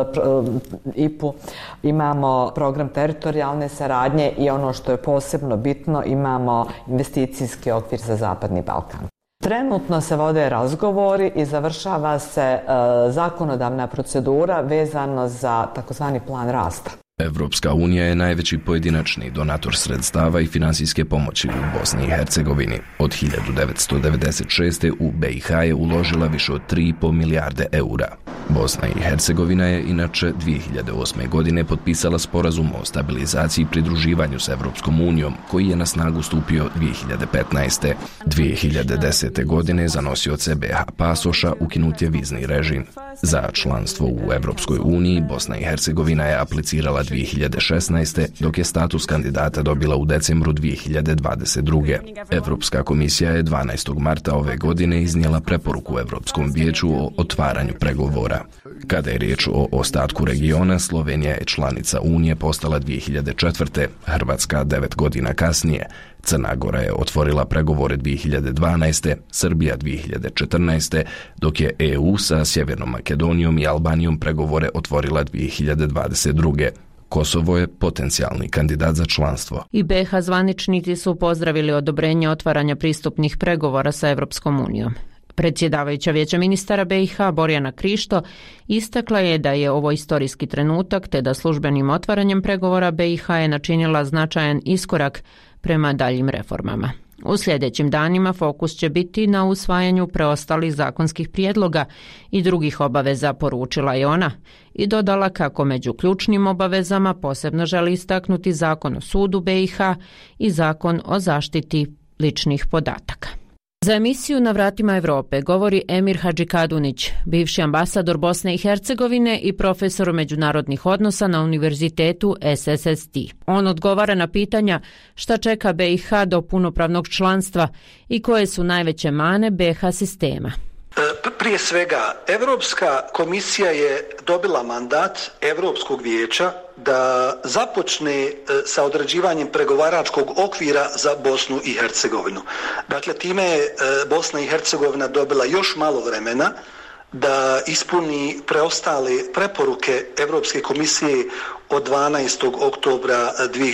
IPA, imamo program teritorijalne saradnje i ono što je posebno bitno imamo investicijski okvir za Zapadni Balkan. Trenutno se vode razgovori i završava se zakonodavna procedura vezano za takozvani plan rasta. Evropska unija je najveći pojedinačni donator sredstava i finansijske pomoći u Bosni i Hercegovini. Od 1996. u BiH je uložila više od 3,5 milijarde eura. Bosna i Hercegovina je inače 2008. godine potpisala sporazum o stabilizaciji i pridruživanju s Evropskom unijom, koji je na snagu stupio 2015. 2010. godine za nosioce BiH pasoša ukinut je vizni režim. Za članstvo u Evropskoj uniji Bosna i Hercegovina je aplicirala 2016. dok je status kandidata dobila u decembru 2022. Evropska komisija je 12. marta ove godine iznijela preporuku Evropskom vijeću o otvaranju pregovora. Kada je riječ o ostatku regiona, Slovenija je članica Unije postala 2004. Hrvatska 9 godina kasnije. Crna Gora je otvorila pregovore 2012. Srbija 2014. dok je EU sa Sjevernom Makedonijom i Albanijom pregovore otvorila 2022. Kosovo je potencijalni kandidat za članstvo. I BiH zvaničnici su pozdravili odobrenje otvaranja pristupnih pregovora sa Evropskom unijom. Predsjedavajuća Vijeća ministara BiH Borjana Krišto istakla je da je ovo istorijski trenutak te da službenim otvaranjem pregovora BiH je načinila značajan iskorak prema daljim reformama. U sljedećim danima fokus će biti na usvajanju preostalih zakonskih prijedloga i drugih obaveza, poručila je ona, i dodala kako među ključnim obavezama posebno želi istaknuti Zakon o sudu BiH i Zakon o zaštiti ličnih podataka. Za emisiju Na vratima Europe govori Emir Hadžikadunić, bivši ambasador Bosne i Hercegovine i profesor međunarodnih odnosa na univerzitetu SSST. On odgovara na pitanja šta čeka BiH do punopravnog članstva i koje su najveće mane BiH sistema. Prije svega, Europska komisija je dobila mandat Europskog vijeća da započne sa određivanjem pregovaračkog okvira za Bosnu i Hercegovinu. Dakle, time je Bosna i Hercegovina dobila još malo vremena da ispuni preostale preporuke Europske komisije od 12. oktobra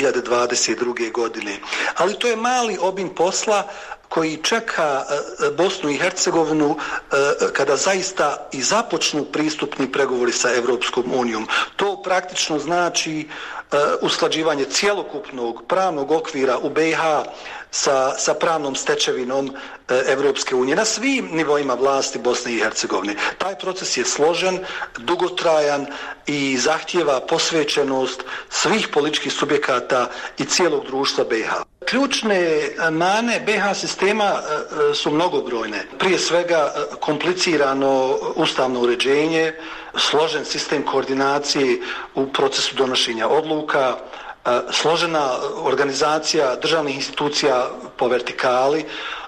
2022. godine. Ali to je mali obim posla koji čeka Bosnu i Hercegovinu kada zaista i započnu pristupni pregovori sa Europskom unijom. To praktično znači usklađivanje cjelokupnog pravnog okvira u BiH sa pravnom stečevinom Evropske unije na svim nivoima vlasti Bosne i Hercegovine. Taj proces je složen, dugotrajan i zahtijeva posvećenost svih političkih subjekata i cijelog društva BiH. Ključne mane BiH sistema su mnogobrojne. Prije svega komplicirano ustavno uređenje, složen sistem koordinacije u procesu donošenja odluka, složena organizacija državnih institucija po vertikali,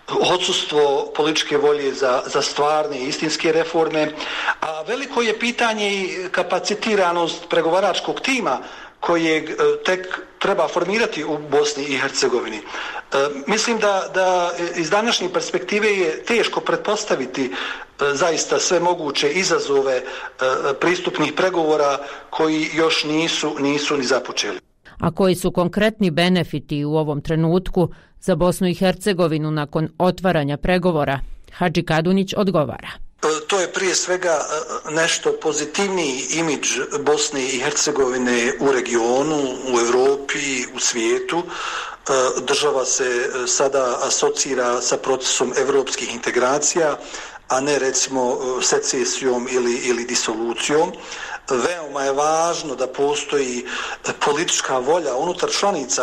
odsustvo političke volje za stvarne i istinske reforme, a veliko je pitanje i kapacitiranost pregovaračkog tima kojeg tek treba formirati u Bosni i Hercegovini. Mislim da iz današnje perspektive je teško pretpostaviti zaista sve moguće izazove pristupnih pregovora koji još nisu ni započeli. A koji su konkretni benefiti u ovom trenutku za Bosnu i Hercegovinu nakon otvaranja pregovora? Hadži Kadunić odgovara. To je prije svega nešto pozitivniji imidž Bosne i Hercegovine u regionu, u Europi, u svijetu. Država se sada asocira sa procesom europskih integracija, a ne recimo secesijom ili disolucijom. Veoma je važno da postoji politička volja unutar članica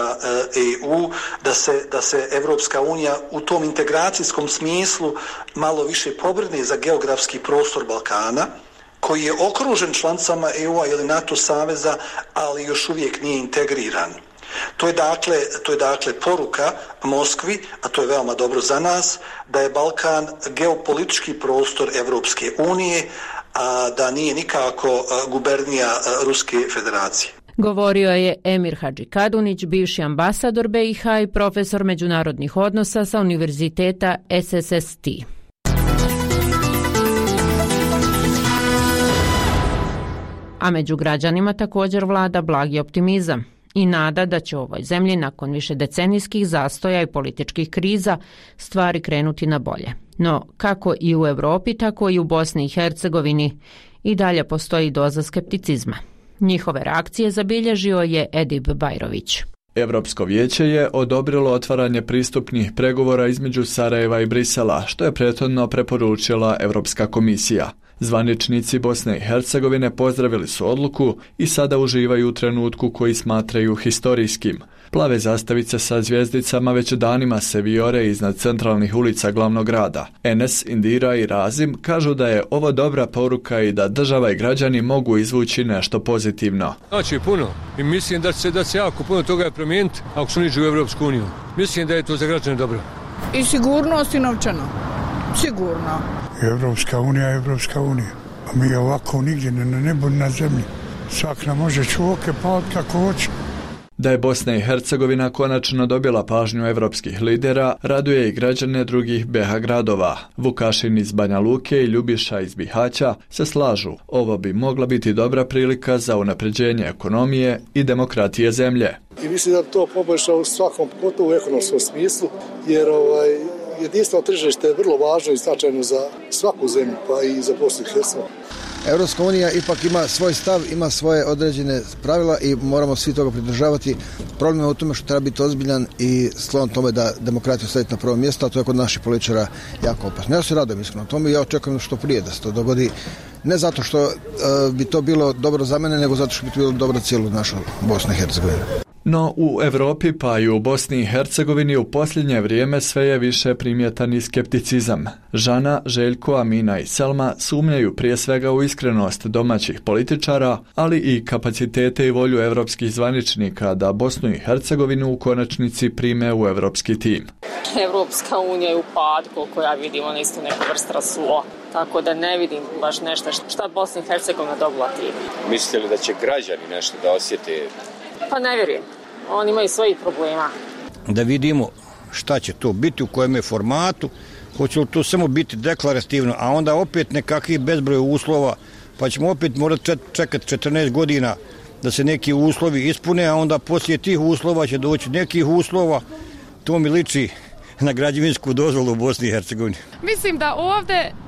EU da se Evropska unija u tom integracijskom smislu malo više pobrine za geografski prostor Balkana, koji je okružen članicama EU-a ili NATO saveza, ali još uvijek nije integriran. To je dakle poruka Moskvi, a to je veoma dobro za nas, da je Balkan geopolitički prostor Evropske unije, a da nije nikako gubernija Ruske federacije. Govorio je Emir Hadži Kadunić, bivši ambasador BiH i profesor međunarodnih odnosa sa Univerziteta SSST. A među građanima također vlada blagi optimizam i nada da će u ovoj zemlji nakon višedecenijskih zastoja i političkih kriza stvari krenuti na bolje. No, kako i u Europi, tako i u Bosni i Hercegovini i dalje postoji doza skepticizma. Njihove reakcije zabilježio je Edip Bajrović. Europsko vijeće je odobrilo otvaranje pristupnih pregovora između Sarajeva i Brisela, što je prethodno preporučila Europska komisija. Zvaničnici Bosne i Hercegovine pozdravili su odluku i sada uživaju u trenutku koji smatraju historijskim. Plave zastavice sa zvijezdicama već danima se vijore iznad centralnih ulica glavnog grada. Enes, Indira i Razim kažu da je ovo dobra poruka i da država i građani mogu izvući nešto pozitivno. Znači puno i mislim da će se jako puno toga promijeniti ako su niđu u Evropsku uniju. Mislim da je to za građane dobro. I sigurnost i novčano. Sigurno. Evropska unija je Evropska unija. A mi ovako nigdje na nebu na zemlji. Svak nam može čuoke pa kako hoće. Da je Bosna i Hercegovina konačno dobila pažnju evropskih lidera, raduje i građane drugih BiH gradova. Vukašin iz Banja Luke i Ljubiša iz Bihaća se slažu. Ovo bi mogla biti dobra prilika za unapređenje ekonomije i demokratije zemlje. I mislim da to poboljša u svakom, pogotovo u ekonomskom smislu, jer jedinstveno tržište je vrlo važno i značajno za svaku zemlju, pa i za Bosnu i Hercegovinu. Europska unija ipak ima svoj stav, ima svoje određene pravila i moramo svi toga pridržavati. Problem je u tome što treba biti ozbiljan i sklon tome da demokratiju staviti na prvo mjesto, a to je kod naših političara jako opasno. Ja se radujem iskreno tome i ja očekujem što prije da se to dogodi. Ne zato što bi to bilo dobro za mene, nego zato što bi to bilo dobro cijelu našu Bosnu i Hercegovinu. No u Europi pa i u Bosni i Hercegovini u posljednje vrijeme sve je više primjetan i skepticizam. Žana, Željko, Amina i Selma sumnjaju prije svega u iskrenost domaćih političara, ali i kapacitete i volju europskih zvaničnika da Bosnu i Hercegovinu u konačnici prime u europski tim. Evropska unija je u padu, koliko ja vidim, ona isto neka vrsta rasula. Tako da ne vidim baš nešto šta Bosna i Hercegovina dobila time. Mislite li da će građani nešto da osjete? Pa ne vjerujem. Oni imaju svojih problema. Da vidimo šta će to biti, u kojem je formatu, hoće li to samo biti deklarativno, a onda opet nekakvih bezbroj uslova, pa ćemo opet morati čekati 14 godina da se neki uslovi ispune, a onda poslije tih uslova će doći nekih uslova. To mi liči na građevinsku dozvolu u Bosni i Hercegovini. Mislim da ovdje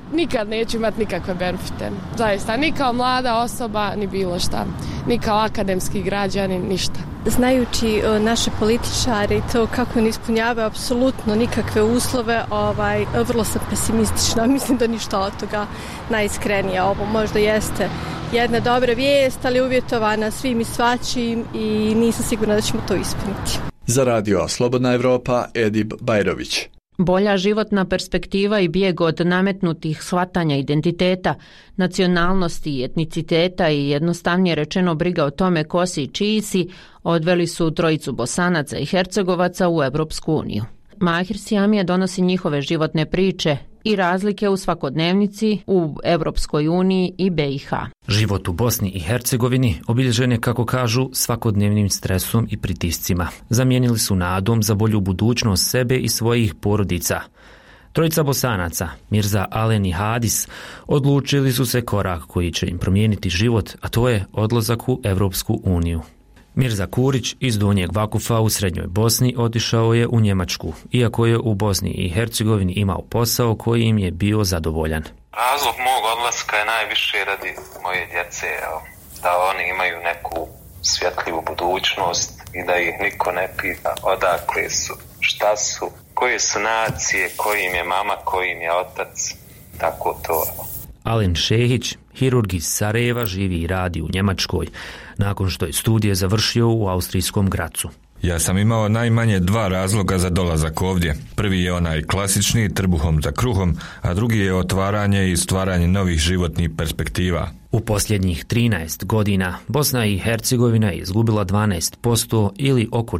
nikad neću imati nikakve benefite. Zaista, ni kao mlada osoba, ni bilo šta. Ni kao akademski građanin, ništa. Znajući naše političare i to kako oni ispunjavaju apsolutno nikakve uslove, vrlo sam pesimistična. Mislim da ništa od toga najiskrenije. Ovo možda jeste jedna dobra vijest, ali uvjetovana svim i svačim i nisam sigurna da ćemo to ispuniti. Za radio Slobodna Evropa, Edip Bajrović. Bolja životna perspektiva i bijeg od nametnutih shvatanja identiteta, nacionalnosti i etniciteta i jednostavnije rečeno briga o tome ko si i čiji si odveli su trojicu Bosanaca i Hercegovaca u Evropsku uniju. Mahir Siamija donosi njihove životne priče i razlike u svakodnevnici u Evropskoj uniji i BiH. Život u Bosni i Hercegovini obilježen je, kako kažu, svakodnevnim stresom i pritiscima. Zamijenili su nadom za bolju budućnost sebe i svojih porodica. Trojica Bosanaca, Mirza Alen i Hadis, odlučili su se korak koji će im promijeniti život, a to je odlazak u Evropsku uniju. Mirza Kurić iz Donjeg Vakufa u srednjoj Bosni otišao je u Njemačku, iako je u Bosni i Hercegovini imao posao koji im je bio zadovoljan. Razlog mog odlaska je najviše radi moje djece, da oni imaju neku svjetljivu budućnost i da ih niko ne pita odakle su, šta su, koje su nacije, koji im je mama, koji im je otac, tako to. Alen Šehić, hirurg iz Sarajeva, živi i radi u Njemačkoj, nakon što je studije završio u austrijskom Gracu. Ja sam imao najmanje 2 razloga za dolazak ovdje. Prvi je onaj klasični, trbuhom za kruhom, a drugi je otvaranje i stvaranje novih životnih perspektiva. U posljednjih 13 godina Bosna i Hercegovina je izgubila 12% ili oko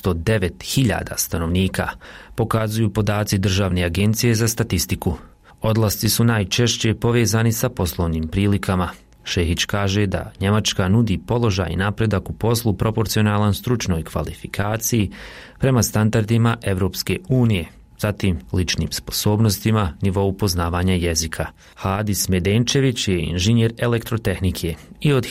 409.000 stanovnika, pokazuju podaci Državne agencije za statistiku. Odlasci su najčešće povezani sa poslovnim prilikama. Šehić kaže da Njemačka nudi položaj i napredak u poslu proporcionalan stručnoj kvalifikaciji prema standardima Evropske unije, zatim ličnim sposobnostima, nivou poznavanja jezika. Hadis Medenčević je inženjer elektrotehnike i od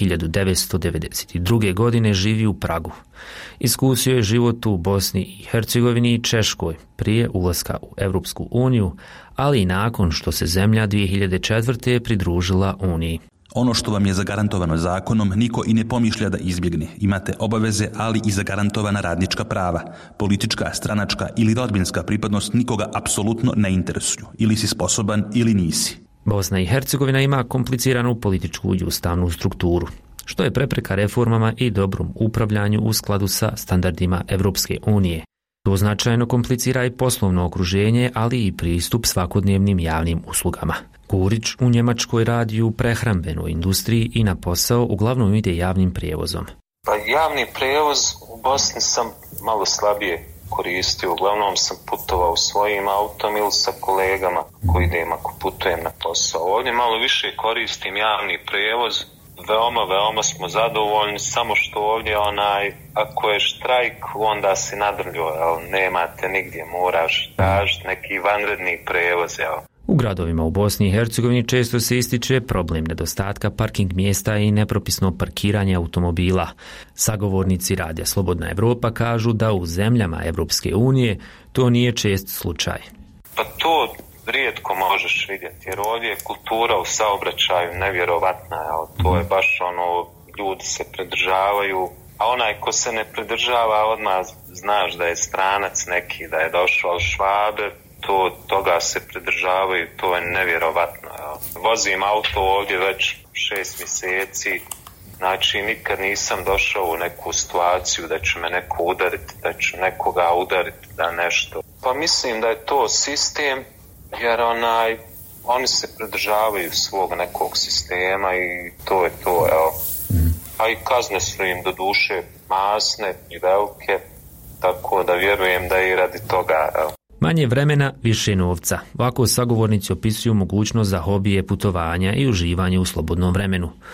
1992. godine živi u Pragu. Iskusio je život u Bosni i Hercegovini i Češkoj prije ulaska u Evropsku uniju, ali i nakon što se zemlja 2004. pridružila Uniji. Ono što vam je zagarantovano zakonom, niko i ne pomišlja da izbjegne. Imate obaveze, ali i zagarantovana radnička prava. Politička, stranačka ili rodbinska pripadnost nikoga apsolutno ne interesuju. Ili si sposoban ili nisi. Bosna i Hercegovina ima kompliciranu političku i ustavnu strukturu, što je prepreka reformama i dobrom upravljanju u skladu sa standardima Evropske unije. To značajno komplicira i poslovno okruženje, ali i pristup svakodnevnim javnim uslugama. Kurić u Njemačkoj radi u prehrambenoj industriji i na posao uglavnom ide javnim prijevozom. Pa javni prijevoz u Bosni sam malo slabije koristio. Uglavnom sam putovao svojim autom ili sa kolegama koji idem ako putujem na posao. Ovdje malo više koristim javni prijevoz. Veoma smo zadovoljni, samo što ovdje ako je štrajk, onda si nadrljio, nemate nigdje, moraš tražiti neki vanredni prevoz. U gradovima u Bosni i Hercegovini često se ističe problem nedostatka parking mjesta i nepropisno parkiranje automobila. Sagovornici radija Slobodna Evropa kažu da u zemljama Evropske unije to nije čest slučaj. Pa to rijetko možeš vidjeti, jer ovdje je kultura u saobraćaju nevjerovatna, to je baš ljudi se pridržavaju, a onaj ko se ne pridržava odmah znaš da je stranac neki, da je došao Švabe, toga se pridržavaju, to je nevjerovatno. Vozim auto ovdje već 6 mjeseci, znači nikad nisam došao u neku situaciju da će me neko udariti, da ću nekoga udariti, da nešto. Pa mislim da je to sistem, jer oni se pridržavaju svog nekog sistema i to je to, A i kazne su im do duše masne i velike, tako da vjerujem da i radi toga, Manje vremena, više novca. Ovako sagovornici opisuju mogućnost za hobije, putovanja i uživanje u slobodnom vremenu.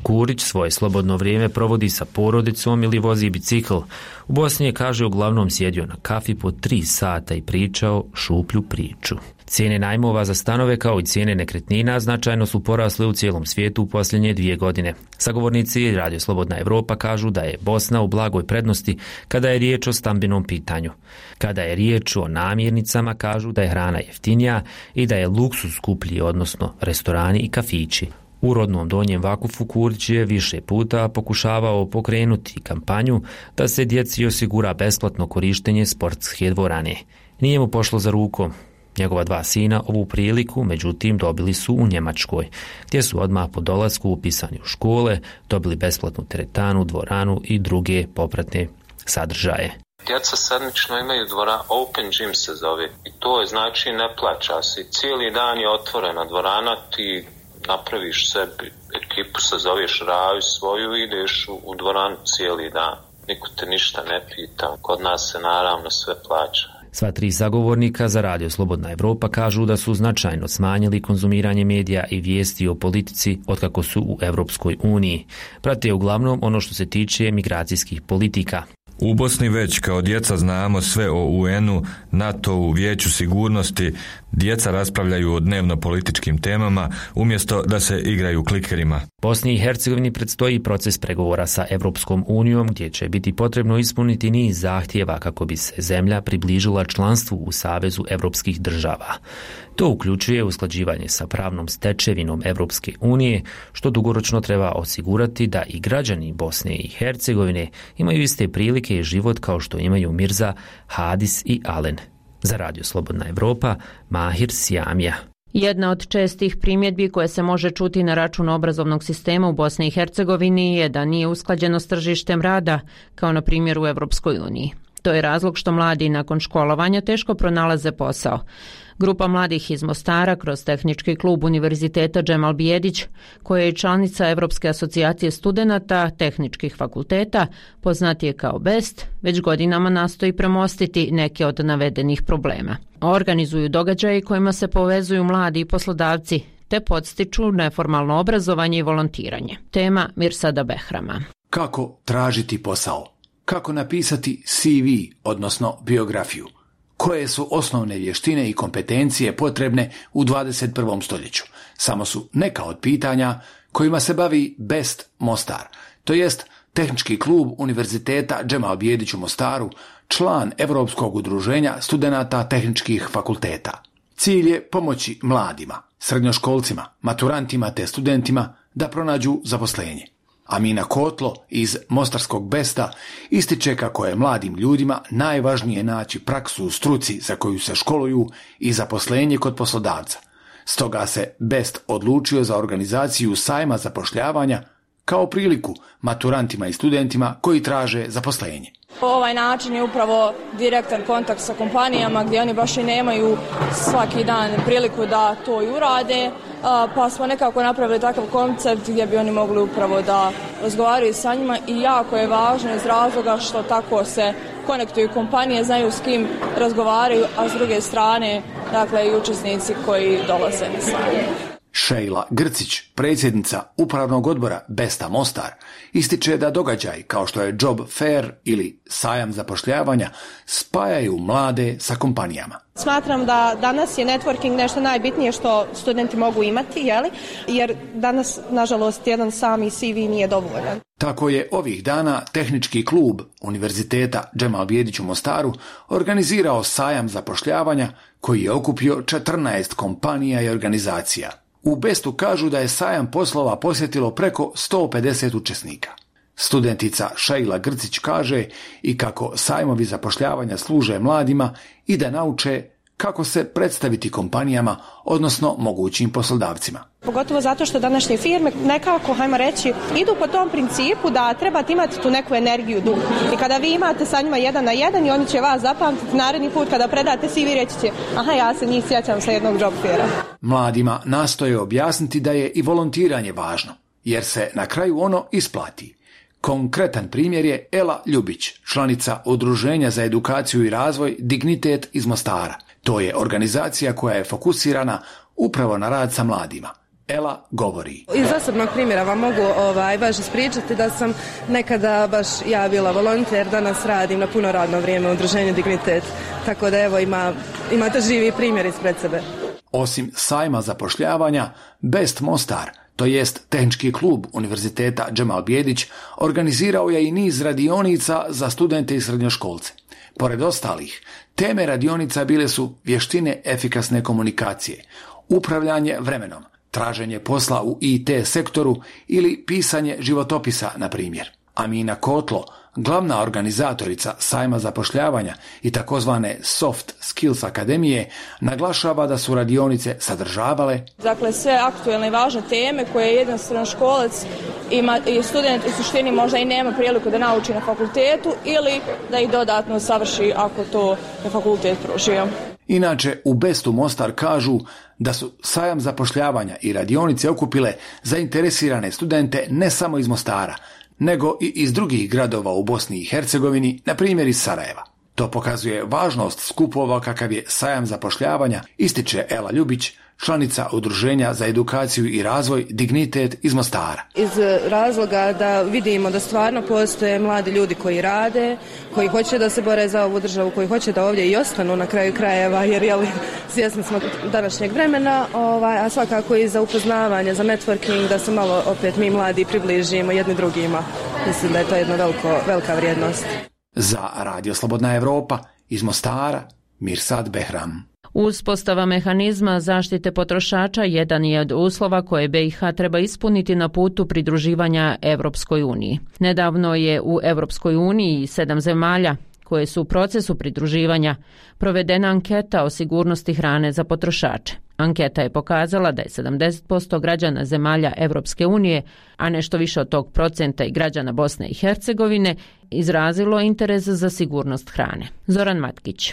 Fukurić svoje slobodno vrijeme provodi sa porodicom ili vozi bicikl. U Bosni je, kaže, uglavnom sjedio na kafi po 3 sata i pričao šuplju priču. Cijene najmova za stanove kao i cijene nekretnina značajno su porasle u cijelom svijetu u posljednje 2 godine. Sagovornici Radio Slobodna Evropa kažu da je Bosna u blagoj prednosti kada je riječ o stambenom pitanju. Kada je riječ o namirnicama, kažu da je hrana jeftinija i da je luksuz skuplji, odnosno restorani i kafići. U rodnom Donjem Vakufu Fukurić je više puta pokušavao pokrenuti kampanju da se djeci osigura besplatno korištenje sportske dvorane. Nije mu pošlo za rukom. Njegova 2 sina ovu priliku, međutim, dobili su u Njemačkoj, gdje su odmah po dolasku upisani u škole, dobili besplatnu teretanu, dvoranu i druge popratne sadržaje. Djeca sedmično imaju dvoranu, open gym se zove, i to je znači ne plaća se. Cijeli dan je otvorena dvorana, ti napraviš sebi ekipu, sazoveš raju svoju i ideš u dvoranu cijeli dan. Niko te ništa ne pita, kod nas se naravno sve plaća. Sva 3 sagovornika za Radio Slobodna Evropa kažu da su značajno smanjili konzumiranje medija i vijesti o politici otkako su u Europskoj uniji. Prate uglavnom ono što se tiče migracijskih politika. U Bosni već kao djeca znamo sve o UN-u, NATO-u, Vijeću sigurnosti. Djeca raspravljaju o dnevno političkim temama umjesto da se igraju klikerima. Bosni i Hercegovini predstoji proces pregovora sa Europskom unijom gdje će biti potrebno ispuniti niz zahtjeva kako bi se zemlja približila članstvu u Savezu europskih država. To uključuje usklađivanje sa pravnom stečevinom Europske unije, što dugoročno treba osigurati da i građani Bosne i Hercegovine imaju iste prilike i život kao što imaju Mirza, Hadis i Alen. Za Radio Slobodna Evropa, Mahir Sjamija. Jedna od čestih primjedbi koje se može čuti na račun obrazovnog sistema u Bosni i Hercegovini je da nije usklađeno s tržištem rada, kao na primjer u Europskoj uniji. To je razlog što mladi nakon školovanja teško pronalaze posao. Grupa mladih iz Mostara kroz tehnički klub Univerziteta Džemal Bijedić, koja je članica Evropske asocijacije studenata tehničkih fakulteta, poznat je kao BEST, već godinama nastoji premostiti neke od navedenih problema. Organizuju događaje kojima se povezuju mladi i poslodavci, te podstiču neformalno obrazovanje i volontiranje. Tema Mirsada Behrama. Kako tražiti posao? Kako napisati CV, odnosno biografiju? Koje su osnovne vještine i kompetencije potrebne u 21. stoljeću? Samo su neka od pitanja kojima se bavi BEST Mostar, to jest tehnički klub Univerziteta Džemal Bijedić u Mostaru, član Europskog udruženja studenata tehničkih fakulteta. Cilj je pomoći mladima, srednjoškolcima, maturantima te studentima da pronađu zaposlenje. Amina Kotlo iz Mostarskog BEST-a ističe kako je mladim ljudima najvažnije naći praksu u struci za koju se školuju i zaposlenje kod poslodavca. Stoga se BEST odlučio za organizaciju sajma zapošljavanja kao priliku maturantima i studentima koji traže zaposlenje. Ovaj način je upravo direktan kontakt sa kompanijama gdje oni baš i nemaju svaki dan priliku da to i urade, pa smo nekako napravili takav koncept gdje bi oni mogli upravo da razgovaraju sa njima i jako je važno iz razloga što tako se konektuju kompanije, znaju s kim razgovaraju, a s druge strane dakle i učesnici koji dolaze na sajam. Šejla Grcić, predsjednica upravnog odbora BEST-a Mostar, ističe da događaj kao što je Job Fair ili sajam zapošljavanja spajaju mlade sa kompanijama. Smatram da danas je networking nešto najbitnije što studenti mogu imati, jer danas, nažalost, jedan sami CV nije dovoljan. Tako je ovih dana tehnički klub Univerziteta Džemal Bijedić u Mostaru organizirao sajam zapošljavanja koji je okupio 14 kompanija i organizacija. U BEST-u kažu da je sajam poslova posjetilo preko 150 učesnika. Studentica Šejla Grcić kaže i kako sajmovi zapošljavanja služe mladima i da nauče kako se predstaviti kompanijama, odnosno mogućim poslodavcima. Pogotovo zato što današnje firme nekako, hajmo reći, idu po tom principu da trebate imati tu neku energiju duh. I kada vi imate sa njima 1 na 1 i oni će vas zapamtiti naredni put kada predate CV, reći će, aha, ja se njih sjećam sa jednog job faira. Mladima nastoje objasniti da je i volontiranje važno, jer se na kraju ono isplati. Konkretan primjer je Ela Ljubić, članica Udruženja za edukaciju i razvoj Dignitet iz Mostara. To je organizacija koja je fokusirana upravo na rad sa mladima. Ela govori. Iz osobnog primjera vam mogu baš ispričati da sam nekada baš ja bila volonter, danas radim na puno radno vrijeme u udruženju Dignitet. Tako da evo imate živi primjer ispred sebe. Osim sajma zapošljavanja, Best Mostar, to jest tehnički klub Univerziteta Džemal Bijedić, organizirao je i niz radionica za studente i srednjoškolce. Pored ostalih, teme radionica bile su vještine efikasne komunikacije, upravljanje vremenom, traženje posla u IT sektoru ili pisanje životopisa, na primjer. Amina Kotlo, glavna organizatorica sajma zapošljavanja i takozvane Soft Skills Akademije, naglašava da su radionice sadržavale dakle sve aktuelne i važne teme koje jedan srednjoškolac i student u suštini možda i nema priliku da nauči na fakultetu ili da ih dodatno savrši ako to je fakultet pružio. Inače, u Bestu Mostar kažu da su sajam zapošljavanja i radionice okupile zainteresirane studente ne samo iz Mostara, nego i iz drugih gradova u Bosni i Hercegovini, na primjer iz Sarajeva. To pokazuje važnost skupova kakav je sajam zapošljavanja, ističe Ela Ljubić, članica Udruženja za edukaciju i razvoj Dignitet iz Mostara. Iz razloga da vidimo da stvarno postoje mladi ljudi koji rade, koji hoće da se bore za ovu državu, koji hoće da ovdje i ostanu na kraju krajeva, jer svjesni smo današnjeg vremena, a svakako i za upoznavanje, za networking, da se malo opet mi mladi približimo jedni drugima. Mislim da je to jedna velika vrijednost. Za Radio Slobodna Evropa iz Mostara, Mirsad Behram. Uspostava mehanizma zaštite potrošača jedan je od uslova koje BiH treba ispuniti na putu pridruživanja Evropskoj uniji. Nedavno je u Evropskoj uniji 7 zemalja koje su u procesu pridruživanja provedena anketa o sigurnosti hrane za potrošače. Anketa je pokazala da je 70% građana zemalja Evropske unije, a nešto više od tog procenta i građana Bosne i Hercegovine, izrazilo interes za sigurnost hrane. Zoran Matkić.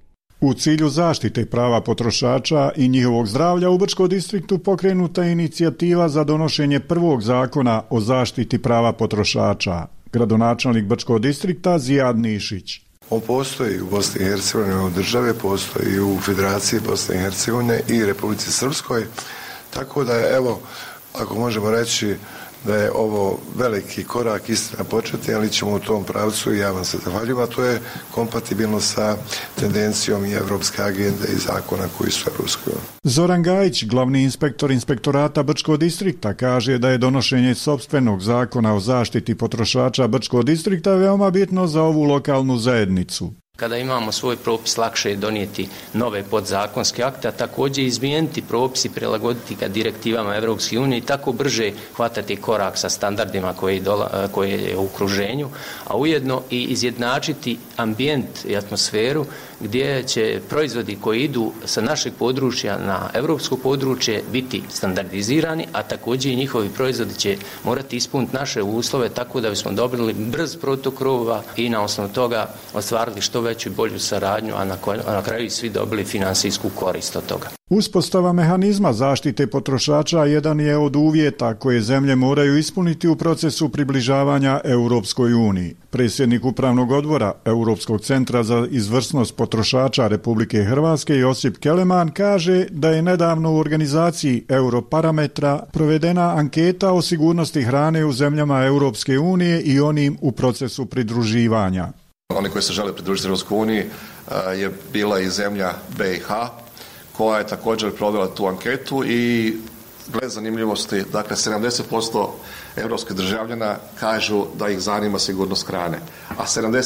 U cilju zaštite prava potrošača i njihovog zdravlja u Brčkom distriktu pokrenuta je inicijativa za donošenje prvog zakona o zaštiti prava potrošača. Gradonačelnik Brčkog distrikta Zijad Nišić. On postoji u Bosni i Hercegovini, u države, postoji u Federaciji Bosne i Hercegovine i Republici Srpskoj. Tako da je, evo, ako možemo reći da je ovo veliki korak, istina početi, ali ćemo u tom pravcu i ja vam se zahvaljujem, a to je kompatibilno sa tendencijom i evropske agende i zakona koji su evropskoj. Zoran Gajić, glavni inspektor inspektorata Brčkog distrikta, kaže da je donošenje sopstvenog zakona o zaštiti potrošača Brčkog distrikta veoma bitno za ovu lokalnu zajednicu. Kada imamo svoj propis, lakše je donijeti nove podzakonske akte, a također izmijeniti propis i prilagoditi ga direktivama Evropske unije i tako brže hvatati korak sa standardima koje je u okruženju, a ujedno i izjednačiti ambijent i atmosferu gdje će proizvodi koji idu sa našeg područja na evropsko područje biti standardizirani, a također i njihovi proizvodi će morati ispuniti naše uslove tako da bismo dobili brz protok roba i na osnovu toga ostvarili što veću i bolju saradnju, a na kraju i svi dobili finansijsku korist od toga. Uspostava mehanizma zaštite potrošača jedan je od uvjeta koje zemlje moraju ispuniti u procesu približavanja Europskoj uniji. Predsjednik Upravnog odbora Europskog centra za izvrsnost potrošača Republike Hrvatske Josip Keleman kaže da je nedavno u organizaciji Europarametra provedena anketa o sigurnosti hrane u zemljama Europske unije i onim u procesu pridruživanja. Oni koji se žele pridružiti Europskoj uniji je bila i zemlja BiH, koja je također provela tu anketu i gled zanimljivosti, dakle 70% europskih državljana kažu da ih zanima sigurnost hrane, a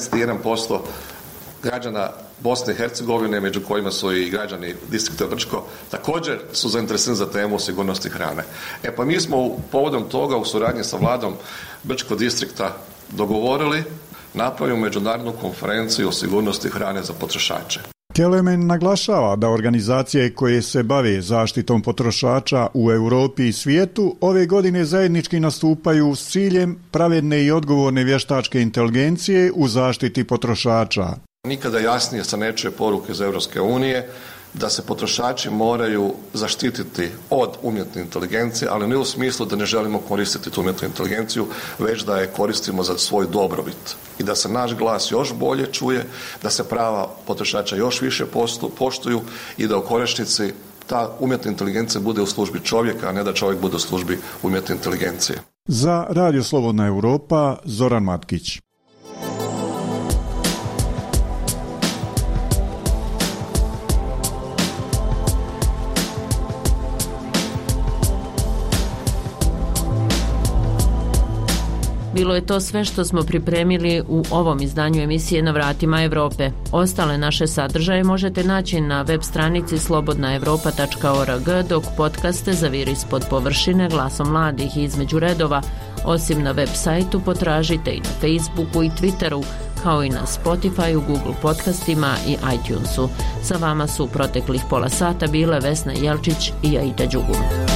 71% građana Bosne i Hercegovine, među kojima su i građani distrikta Brčko, također su zainteresirani za temu sigurnosti hrane. Pa mi smo povodom toga u suradnji sa vladom Brčkog distrikta dogovorili napravimo međunarodnu konferenciju o sigurnosti hrane za potrošače. Kelemen naglašava da organizacije koje se bave zaštitom potrošača u Europi i svijetu ove godine zajednički nastupaju s ciljem pravedne i odgovorne vještačke inteligencije u zaštiti potrošača. Nikada jasnije se ne čuje poruke iz Europske unije da se potrošači moraju zaštititi od umjetne inteligencije, ali ne u smislu da ne želimo koristiti tu umjetnu inteligenciju, već da je koristimo za svoj dobrobit i da se naš glas još bolje čuje, da se prava potrošača još više poštuju i da u konačnici ta umjetna inteligencija bude u službi čovjeka, a ne da čovjek bude u službi umjetne inteligencije. Za Radio Slobodna Europa, Zoran Matkić. Bilo je to sve što smo pripremili u ovom izdanju emisije Na vratima Europe. Ostale naše sadržaje možete naći na web stranici slobodnaevropa.org, dok podcaste Zaviri ispod površine, Glasom mladih i Između redova, osim na web sajtu, potražite i na Facebooku i Twitteru, kao i na Spotifyu, Google podcastima i iTunesu. Sa vama su u proteklih pola sata bile Vesna Jelčić i Aida Đugum.